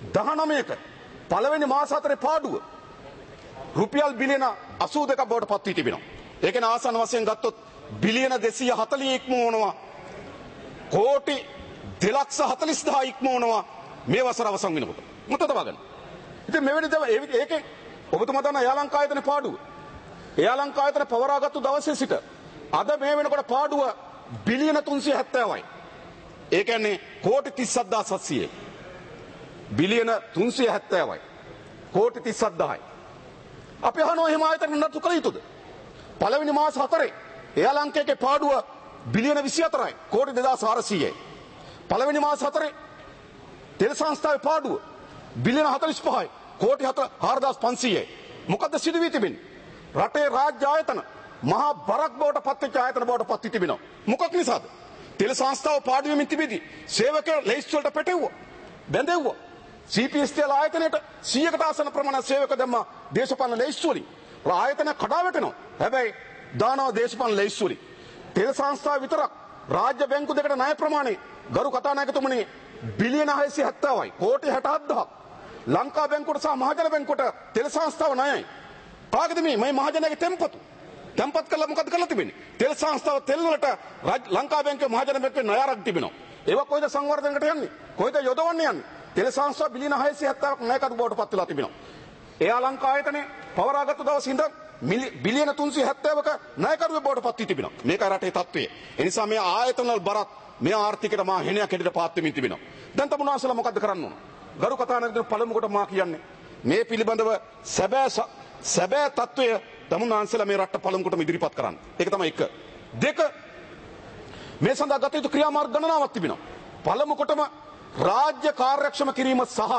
දහනවයක පළවෙනි මාස හතරේ පාඩුව රුපියල් බිලියන අසූ දෙකක් බවට පත් වී තිබෙනවා. ඒ කියන්නේ ආසන්න වශයෙන් ගත්තොත් බිලියන දෙසිය හතළිහ ඉක්මවනවා. කෝටි දෙලක්ෂ හතළිස් දහය ඉක්මවනවා මේ වසර අවසන් වෙනකොට. මොකද තවගන්න. ඉතින් මෙවැනි දව ඒකේ ඔබතුමා දන්නා එයා ලංකායතන පාඩුව. එයා ලංකායතන පවරාගත්තු දවසේ සිට අද මේ වෙනකොට පාඩුව බිලියන තුන්සිය හැත්තෑවයි. ඒ කියන්නේ කෝටි තිස් හත් සත්සියය. බිලියන තුන්සිය හැත්තෑවයි. කෝටි තිස් හත්. අපි අහනවා එහෙම ආයතන නඩත්තු කළ යුතුද? පළවෙනි මාස හතරේ එයා ලංකේගේ පාඩුව බිලියන විසි හතරයි. කෝටි දෙදාස් හාරසීයයි. පළවෙනි මාස හතරේ තෙල් සංස්ථාවේ පාඩුව බිලියන හතළිස් පහයි. කෝටි හාරදාස් පන්සීයයි. මොකද්ද සිදු වී තිබෙන්නේ? රටේ රාජ්‍ය ආයතන මහා බරක් බවට පත්වෙච්ච ආයතන බවට පත් වී තිබෙනවා. මොකක් නිසාද? තෙල් සංස්ථාව පාඩු වෙමින් තිබෙදී සේවකයෝ ලේස්ට් වලට පැටවුවා. බැඳෙව්වා. සී පී එස් තෙල් ආයතනයට සීයකට ආසන ප්‍රමාණයක් සේවක දැම්මා දේශපාලන ලේස්ට් වලින්. ආයතන කඩා වැටෙනවා. හැබැයි දානවා දේශපාලන ලේස්ට් වලින්. තෙල් සංස්ථාව විතරක් රාජ්‍ය බැංකු දෙකට ණය ප්‍රමාණය ගරු කතානායකතුමනි බිලියන හයසිය හැත්තෑවයි. කෝටි හැටහත් දහයක්. ලංකා බැංකුවට සහ මහජන බැංකුවට තෙල් සංස්ථාව ණයයි. කාගෙද මේ මේ මහජනයාගේ තෙම්පතු? තැම්පත් කළා මොකද කරලා තිබෙන්නේ? තෙල් සංස්ථාව තෙල් වලට ලංකා බැංකුවේ මහජන බැංකුවේ ණය අරන් තිබෙනවා. ඒවා කොයිද සංවර්ධනයකට යන්නේ? කොයිද යොදවන්නේ යන්නේ? තෙල් සංස්ථාව බිලියන හයසිය හැත්තෑවක් ණයකරු බවට පත් වෙලා තිබෙනවා. එයා ලංකා ආයතනයේ පවරාගත්තු දවස් ඉඳන් බිලියන තුන්සිය හැත්තෑවක ණයකරුවෙ බවට පත් වී තිබෙනවා. මේකයි රටේ තත්ත්වය. ඒ නිසා මේ ආයතන වල බරත් මේ ආර්ථිකයට මා හෙනයක් හැටියට පාත් වෙමින් තිබෙනවා. දැන් තමුන්නාසලා මොකද්ද කරන්න ඕන? ගරු කතානායකතුමා පළමු කොට මා කියන්නේ මේ පිළිබඳව සැබෑ සැබෑ තත්ත්වය තමුන්නාසලා මේ රට පළමු කොටම ඉදිරිපත් කරන්න. ඒක තමයි එක. දෙක මේ සඳහා ගත යුතු ක්‍රියාමාර්ග ගණනාවක් තිබෙනවා. පළමු කොටම රාජ්‍ය කාර්යක්ෂම කිරීම සහ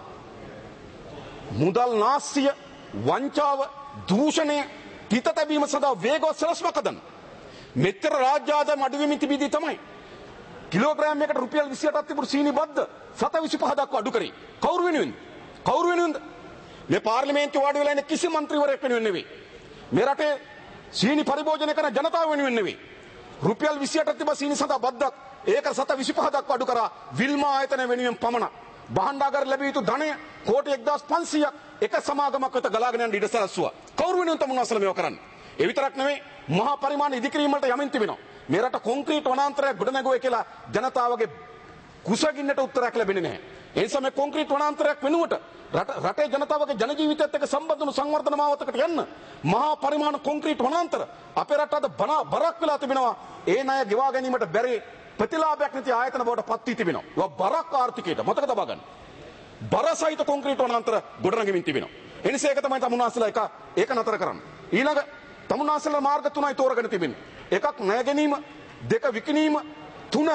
මුදල් නාස්තිය, වංචාව, දූෂණය, තිත තැබීම සඳහා වේගවත් සැලැස්මක් හදන්න. මෙච්චර රාජ්‍ය ආදායම අඩු වෙමින් තිබීදී තමයි කිලෝග්‍රෑම් එකකට රුපියල් විසි අටක් තිබුණු සීනි බද්ද සත විසි පහ දක්වා අඩු කරේ. කවුරු වෙනුවෙන්ද? කවුරු වෙනුවෙන්ද? මේ පාර්ලිමේන්තුවේ වාඩි වෙලා ඉන්න කිසි മന്ത്രിවරයෙක් වෙනුවෙන් නෙවෙයි. මේ රටේ සීනි පරිභෝජනය කරන ජනතාව වෙනුවෙන් නෙවෙයි. රුපියල් විසි අටක් තිබ්බ සීනි සඳහා බද්දක් ඒක සත විසි පහ දක්වා අඩු කරා විල්මා ආයතන වෙනුවෙන් පමණක්. භාණ්ඩාගාර ලැබිය යුතු ධනය කෝටි එක්දාස් පන්සීයක් එක සමාගමක් වෙත ගලාගෙන යන ඉඩ සැලසුවා. කවුරු වෙනුවෙන් තමුන් අසල මේව කරන්නේ? ඒ විතරක් නෙවෙයි මහා පරිමාණ ඉදිකිරීම වලට යමින් තිබෙනවා. මේ රට කොන්ක්‍රීට් වනාන්තරයක් ගොඩනැගුවේ කියලා ජනතාවගේ කුසගින්නට උත්තරයක් ලැබෙන්නේ නැහැ. ඒ නිසා මේ කොන්ක්‍රීට් වනාන්තරයක් වෙනුවට රටේ ජනතාවගේ ජන ජීවිතයත් එක්ක සම්බන්ධ වුණු සංවර්ධන මාවතකට යන්න මහා පරිමාණ කොන්ක්‍රීට් වනාන්තර අපේ රට අද බරක් වෙලා තිබෙනවා. ඒ ණය ගෙවා ගැනීමට බැරි ප්‍රතිලාභයක් නැති ආයතන බවට පත් වී තිබෙනවා. ඒවා බරක් ආර්ථිකයට මතක තබා ගන්න. බර සහිත කොන්ක්‍රීට් වනාන්තර ගොඩනැගෙමින් තිබෙනවා. ඒ නිසා ඒක තමයි තමුන්නාසලා එක ඒක නතර කරන්න. ඊළඟ තමුන්නාසලා මාර්ග තුනයි තෝරගෙන තිබෙන්නේ. එකක් ණය ගැනීම, දෙක විකිණීම, තුන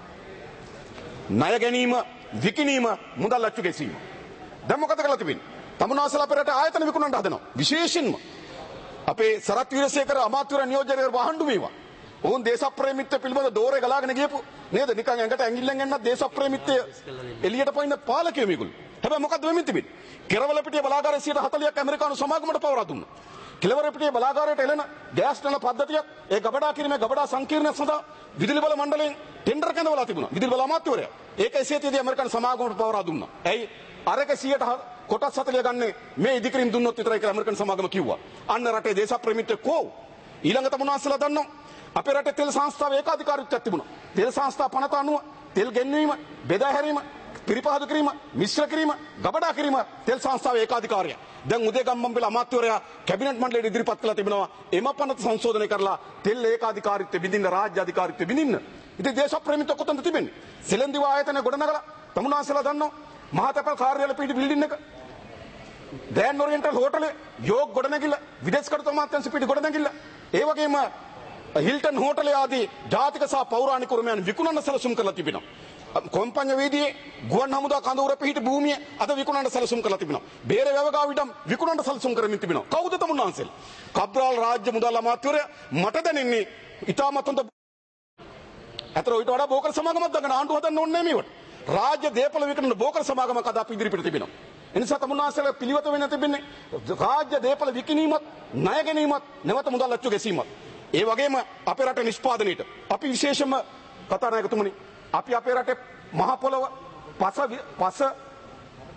ණය ගැනීම, විකිණීම, මුදල් අච්චු ගැසීම. දැන් මොකද කරලා තිබෙන්නේ? තමුන්නාසලා අපේ ආයතන විකුණන්න හදනවා. විශේෂයෙන්ම අපේ සරත් වීරසේකර අමාත්‍යවරයා නියෝජනය කර වහඬු මේවා. ඔවුන් දේශප්‍රේමිත්‍ය පිළිබඳ දෝරේ ගලාගෙන ගියපු නේද? නිකන් ඇඟට ඇඟිල්ලෙන් එන්නත් දේශප්‍රේමිත්‍ය එළියට පයින්න පාලකයෝ මේගොල්ලෝ. හැබැයි මොකද්ද වෙමින් තිබෙන්නේ? කෙරවල පිටියේ බලාගාරයේ සියයට හතළිහක් ඇමරිකානු සමාගමට පවරා දුන්නා. කෙළවර පිටියේ බලාගාරයට එළෙන ගෑස් නල පද්ධතියක් ඒ ගබඩා කිරීමේ ගබඩා සංකීර්ණයක් සඳහා විදුලි බල මණ්ඩලයෙන් ටෙන්ඩර් කැඳවලා තිබුණා. විදුලි බල අමාත්‍යවරයා. ඒක එසේ තියදී ඇමරිකානු සමාගමට පවරා දුන්නා. ඇයි? අරක සියයට කොටස් හතළිහ ගන්නේ මේ ඉදිකිරීම දුන්නොත් විතරයි කියලා ඇමරිකානු සමාගම කිව්වා. අන්න රටේ දේශප්‍රේමිත්‍ය කෝ ඊළඟ තමුන්නාසලා දන්නවා අපේ රටේ තෙල් සංස්ථාවේ ඒකාධිකාරීත්වයක් තිබුණා. තෙල් සංස්ථා පනත අනුව තෙල් ගෙන්වීම, බෙදා හැරීම, පිරිපහදු කිරීම, මිශ්‍ර කිරීම, ගබඩා කිරීම තෙල් සංස්ථාවේ ඒකාධිකාරිය. දැන් උදේ ගම්බම්බෙල අමාත්‍යවරයා කැබිනට් මණ්ඩලයට ඉදිරිපත් කළා තිබෙනවා එම පනත සංශෝධනය කරලා තෙල් ඒකාධිකාරීත්වය බිඳින්න, රාජ්‍ය අධිකාරීත්වය බිඳින්න. ඉතින් දේශප්‍රේමිත්ව කොතනද තිබෙන්නේ? සෙලෙන්දිව ආයතන ගොඩනගලා තමුන්නාසලා දන්නවා මහතපල් කාර්යාලය පිටි බිල්ඩින් එක, ග්‍රෑන්ඩ් ඔරියන්ටල් හෝටලේ යෝග් ගොඩනැගිල්ල, විදේශ කටයුතු අමාත්‍යාංශ පිටි ගොඩනැගිල්ල, ඒ වගේම හිල්ටන් හෝටලේ ආදී ජාතික සහ පෞරාණික උරුමයන් විකුණන්න සැලසුම් කරලා තිබෙනවා. කොම්පඤ්ඤ වේදියේ ගුවන් හමුදා කඳවුර පිහිටි භූමිය අද විකුණන්න සැලසුම් කරලා තිබෙනවා. බේර වැවගාව ඉඩම් විකුණන්න සැලසුම් කරමින් තිබෙනවා. කවුද තමුන්නාන්සෙල්? කබ්‍රාල් රාජ්‍ය මුදල් අමාත්‍යවරයා මට දැනෙන්නේ ඉතාමත් හොඳ අතර ඊට වඩා බෝකර සමාගමක් දාගෙන ආණ්ඩුව හදන්න ඕනේ නැහැ මේවට. රාජ්‍ය දේපල විකුණන බෝකර සමාගමක් අද අපි ඉදිරිපිට තිබෙනවා. එනිසා තමුන්නාන්සෙල් පිළිවෙත වෙන්න තිබෙන්නේ රාජ්‍ය දේපල විකිණීමත්, ණය ගැනීමත්, නැවත මුදල් අච්චු ගැසීමත්. ඒ වගේම අපේ රටේ නිෂ්පාදනයේට අපි විශේෂම කතානායකතුමනි අපි අපේ රටේ මහ පොළව පස පස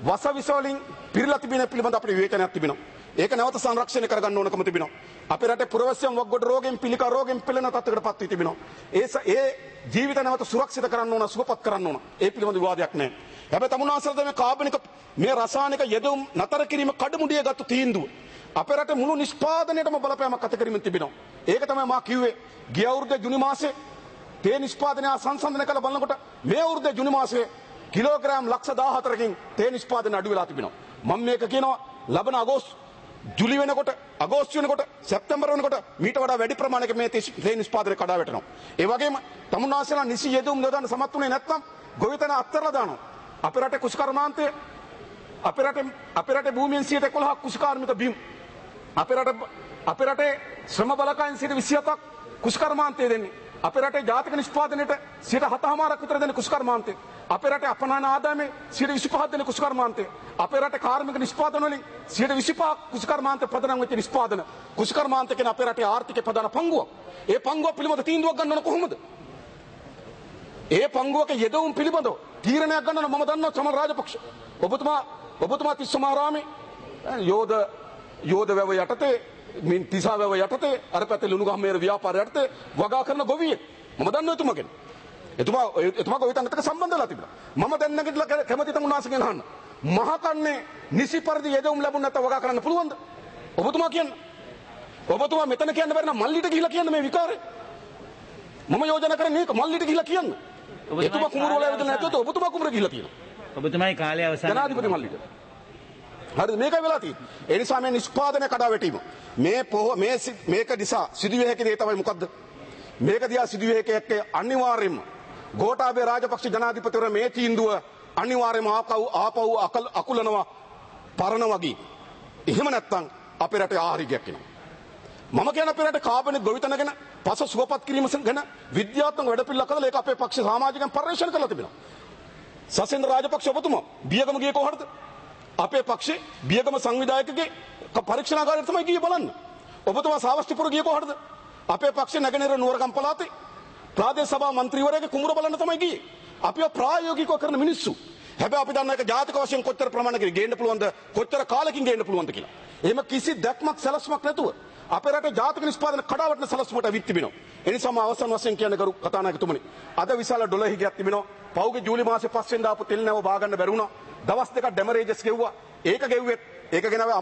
වසවිස වලින් පිරලා තිබෙන පිළිබඳ අපේ විවේචනයක් තිබෙනවා. ඒක නැවත සංරක්ෂණය කරගන්න ඕනකම තිබෙනවා. අපේ රටේ පුරවැසියන් වක්ගොඩ රෝගයෙන් පිළිකා රෝගයෙන් පෙළෙන තත්ත්වයකට පත් වී තිබෙනවා. ඒ ඒ ජීවිත නැවත සුරක්ෂිත කරන්න ඕන, සුවපත් කරන්න ඕන. ඒ පිළිබඳ විවාදයක් නැහැ. හැබැයි තමුන්නාන්සේලා මේ කාබනික මේ රසායනික යෙදවුම් නතර කිරීම කඩමුඩිය ගත්ත තීන්දුව අපේ රටේ මුළු නිෂ්පාදනයේටම බලපෑමක් අත කිරීමෙන් තිබෙනවා. ඒක තමයි මා කිව්වේ. ගිය අවුරුද්දේ ජුනි මාසේ තේ නිෂ්පාදනය සංසන්දනය කළ බලනකොට මේ අවුරුද්දේ ජුනි මාසේ කිලෝග්‍රෑම් ලක්ෂ දාහතරකින් තේ නිෂ්පාදනය අඩු වෙලා තිබෙනවා. මම මේක කියනවා ලබන අගෝස්තු ජුලි වෙනකොට අගෝස්තු වෙනකොට සැප්තැම්බර් වෙනකොට මීට වඩා වැඩි ප්‍රමාණයක මේ තේ නිෂ්පාදනය කඩා වැටෙනවා. ඒ වගේම තමුන්නාන්සේලා නිසි යෙදුම් යොදන්න සමත් වුණේ නැත්නම් ගොවිතැන අත්හැරලා දානවා. අපේ රටේ කුෂිකර්මාන්තය අපේ රටේ අපේ රටේ භූමියෙන් සියයට එකොළහක් කුෂිකාර්මික බිම් අපේ රටේ අපේ රටේ ශ්‍රම බලකායෙන් සියයට විසිහතක් කුෂිකර්මාන්තය දෙන්නේ. අපේ රටේ ජාතික නිෂ්පාදනයේට සියයට හතමාරක් විතර දෙන කුෂිකර්මාන්තය. අපේ රටේ අපනයන ආදායමේ සියයට විසිපහක් දෙන කුෂිකර්මාන්තය. අපේ රටේ කාර්මික නිෂ්පාදන වලින් සියයට විසිපහක් කුෂිකර්මාන්තය ප්‍රධාන වෙච්ච නිෂ්පාදන. කුෂිකර්මාන්තය කියන අපේ රටේ ආර්ථිකයේ ප්‍රධාන පංගුවක්. ඒ පංගුව පිළිබඳ තීන්දුවක් ගන්න ඕන කොහොමද? ඒ පංගුවක යෙදවුම් පිළිබඳව තීරණයක් ගන්න මම දන්නවා චමල් රාජපක්ෂ. ඔබතුමා ඔබතුමා තිස්සමාරාමේ යෝධ යෝධ වැව යටතේ මින් තිසා වැව යටතේ අර පැත්තේ ලුණුගහමේර ව්‍යාපාර යටතේ වගා කරන ගොවියෙක්. මම දන්නවා එතුමා ගැන. එතුමා එතුමා ගොවිතැනට සම්බන්ධලා තිබුණා. මම දැන් නැගිටලා කැමති තමුන්නාසගෙන් අහන්න. මහකන්නේ නිසි පරිදි යෙදවුම් ලැබුණ නැත්නම් වගා කරන්න පුළුවන්ද? ඔබතුමා කියන්නේ. ඔබතුමා මෙතන කියන්න බැරි නම් මල්ලිට ගිහිලා කියන්න මේ විකාරේ. මම යෝජනා කරන්නේ මේක මල්ලිට ගිහිලා කියන්න. එතුමා කුඹුර වල ඇවිදලා නැතුව ඔබතුමා කුඹුර ගිහිලා තියෙනවා.
ඔබතුමායි කාලය අවසන්.
ජනාධිපති මල්ලිට. හරිද? මේකයි වෙලා තියෙන්නේ. ඒ නිසා මේ නිෂ්පාදනය කඩා වැටීම. මේ මේ මේක නිසා සිදුවිය හැකි දේ තමයි මොකද්ද? මේක දිහා සිදුවිය හැකි අනිවාර්යයෙන්ම ගෝඨාභය රාජපක්ෂ ජනාධිපතිවරයා මේ තීන්දුව අනිවාර්යයෙන්ම ආපහු ආපහු අකුලනවා පරණ වගේ. එහෙම නැත්නම් අපේ රටේ ආහාරිකයක් එනවා. මම කියන අපේ රටේ කාබනික ගොවිතැන ගැන පස සුවපත් කිරීම ගැන විද්‍යාත්මක වැඩපිළිවෙලක් හදලා ඒක අපේ පක්ෂ සමාජිකයන් පරිශන කරලා තිබෙනවා. සසේන්ද්‍ර රාජපක්ෂ ඔබතුමා බියගම ගියේ කොහොමද? අපේ පක්ෂේ බියගම සංවිධායකගේ පරීක්ෂණාගාරයට තමයි ගියේ බලන්න. ඔබතුමා සාවස්තිපුර ගියේ කොහොමද? අපේ පක්ෂේ නැගෙනහිර නුවරගම් පළාතේ ප්‍රාදේශ සභා මන්ත්‍රීවරයාගේ කුඹුර බලන්න තමයි ගියේ. අපිව ප්‍රායෝගිකව කරන මිනිස්සු. හැබැයි අපි දන්නා එක ජාතික වශයෙන් කොච්චර ප්‍රමාණයකින් ගේන්න පුළුවන්ද, කොච්චර කාලෙකින් ගේන්න පුළුවන්ද කියලා. එහෙම කිසි දැක්මක් සැලසුමක් නැතුව අපේ රටේ ජාතික නිෂ්පාදන කඩාවැටෙන සැලසුමට විත් තිබෙනවා. ඒ නිසාම අවසන් වශයෙන් කියන්නේ කරු කතානායකතුමනි. අද විශාල ඩොලර් හිගයක් තිබෙනවා. පෞගේ ජූලි මාසේ පස් වෙනිදා ආපු තෙල් නැව බා ගන්න බැරි වුණා. දවස් දෙකක් ඩැමරේජස් ගෙව්වා. ඒක ගෙව්වෙත් ඒක ගෙනාවේ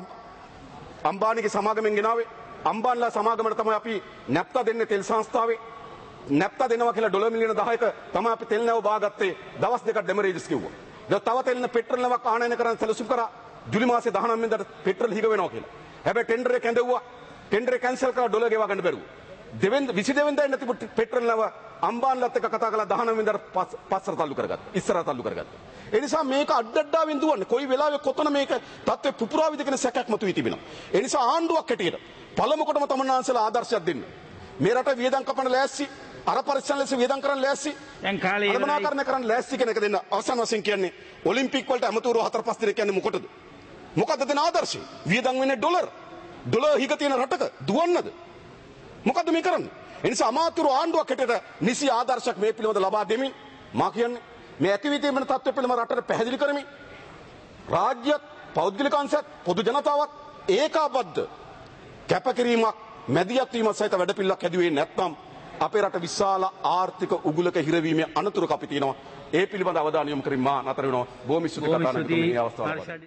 අම්බානිගේ සමාගමෙන් ගෙනාවේ. අම්බාන්ලා සමාගමට තමයි අපි නැප්තා දෙන්නේ තෙල් සංස්ථාවේ. නැප්තා දෙනවා කියලා ඩොලර් මිලියන දහයක තමයි අපි තෙල් නැව බාගත්තේ. දවස් දෙකක් ඩැමරේජස් ගෙව්වා. දැන් තව තෙල් නැව පෙට්‍රල් නැවක් ආනයන කරන්න සැලසුම් කරා. ජූලි මාසේ දහනවය වෙනිදාට පෙට්‍රල් හිග වෙනවා කියලා. හැබැයි ටෙන්ඩර් එක ඇඳවුවා. ටෙන්ඩර් එක කැන්සල් කරලා ඩොලර් ගෙවා ගන්න බැරුව. දෙවෙනි විසි දෙවෙනි දා ඉන්න තිබු පෙට්‍රල් නැව අම්බාන්ලත් එක්ක කතා කරලා දහනවය වෙනිදාට පස්සට තල්ලු කරගත්තා. ඉස්සරහට තල්ලු කරගත්තා. ඒ නිසා මේක අඩඩ්ඩාවෙන් දුවන්නේ. කොයි වෙලාවෙ කොතන මේක තත්ත්වෙ පුපුරාවිද කියන සැකයක් මතුවී තිබෙනවා. ඒ නිසා ආණ්ඩුවක් හැටියට පළමු කොටම තමන්නාන්සලා ආදර්ශයක් දෙන්න. මේ රට වියදම් කපන ලෑස්ති, අර පරිස්සම් ලෙස වියදම් කරන්න ලෑස්ති,
දැන් කාලේ
කළමනාකරණය කරන්න ලෑස්ති කියන එක දෙන්න. අවසන් වශයෙන් කියන්නේ ඔලිම්පික් වලට අමතූරු හතර පහ දිනක් කියන්නේ මොකටද? මොකද්ද දෙන ආදර්ශය? වියදම් වෙන්නේ ඩොලර්. ඩොලර් හිග තියෙන රටක දුවන්නද? මොකද්ද මේ කරන්නේ? ඒ නිසා අමාතුරු ආණ්ඩුවක් හැටියට නිසි ආදර්ශයක් මේ පිළිබඳ ලබා දෙමින් මා කියන්නේ මේ ඇතිවිතේ වෙන තත්ත්ව පිළිබඳ රටට පැහැදිලි කරමින් රාජ්‍යත් පෞද්ගලික අංශත් පොදු ජනතාවත් ඒකාබද්ධ කැපකිරීමක් මැදිහත් වීමත් සහිත වැඩපිළිවෙලක් හැදුවේ නැත්නම් අපේ රට විශාල ආර්ථික උගුලක හිරවීමේ අනතුරක අපි තියෙනවා. ඒ පිළිබඳ අවධානය යොමු කරමින් මා නතර වෙනවා. බොහොම ස්තුතියි කතානායකතුමනි මේ අවස්ථාවට.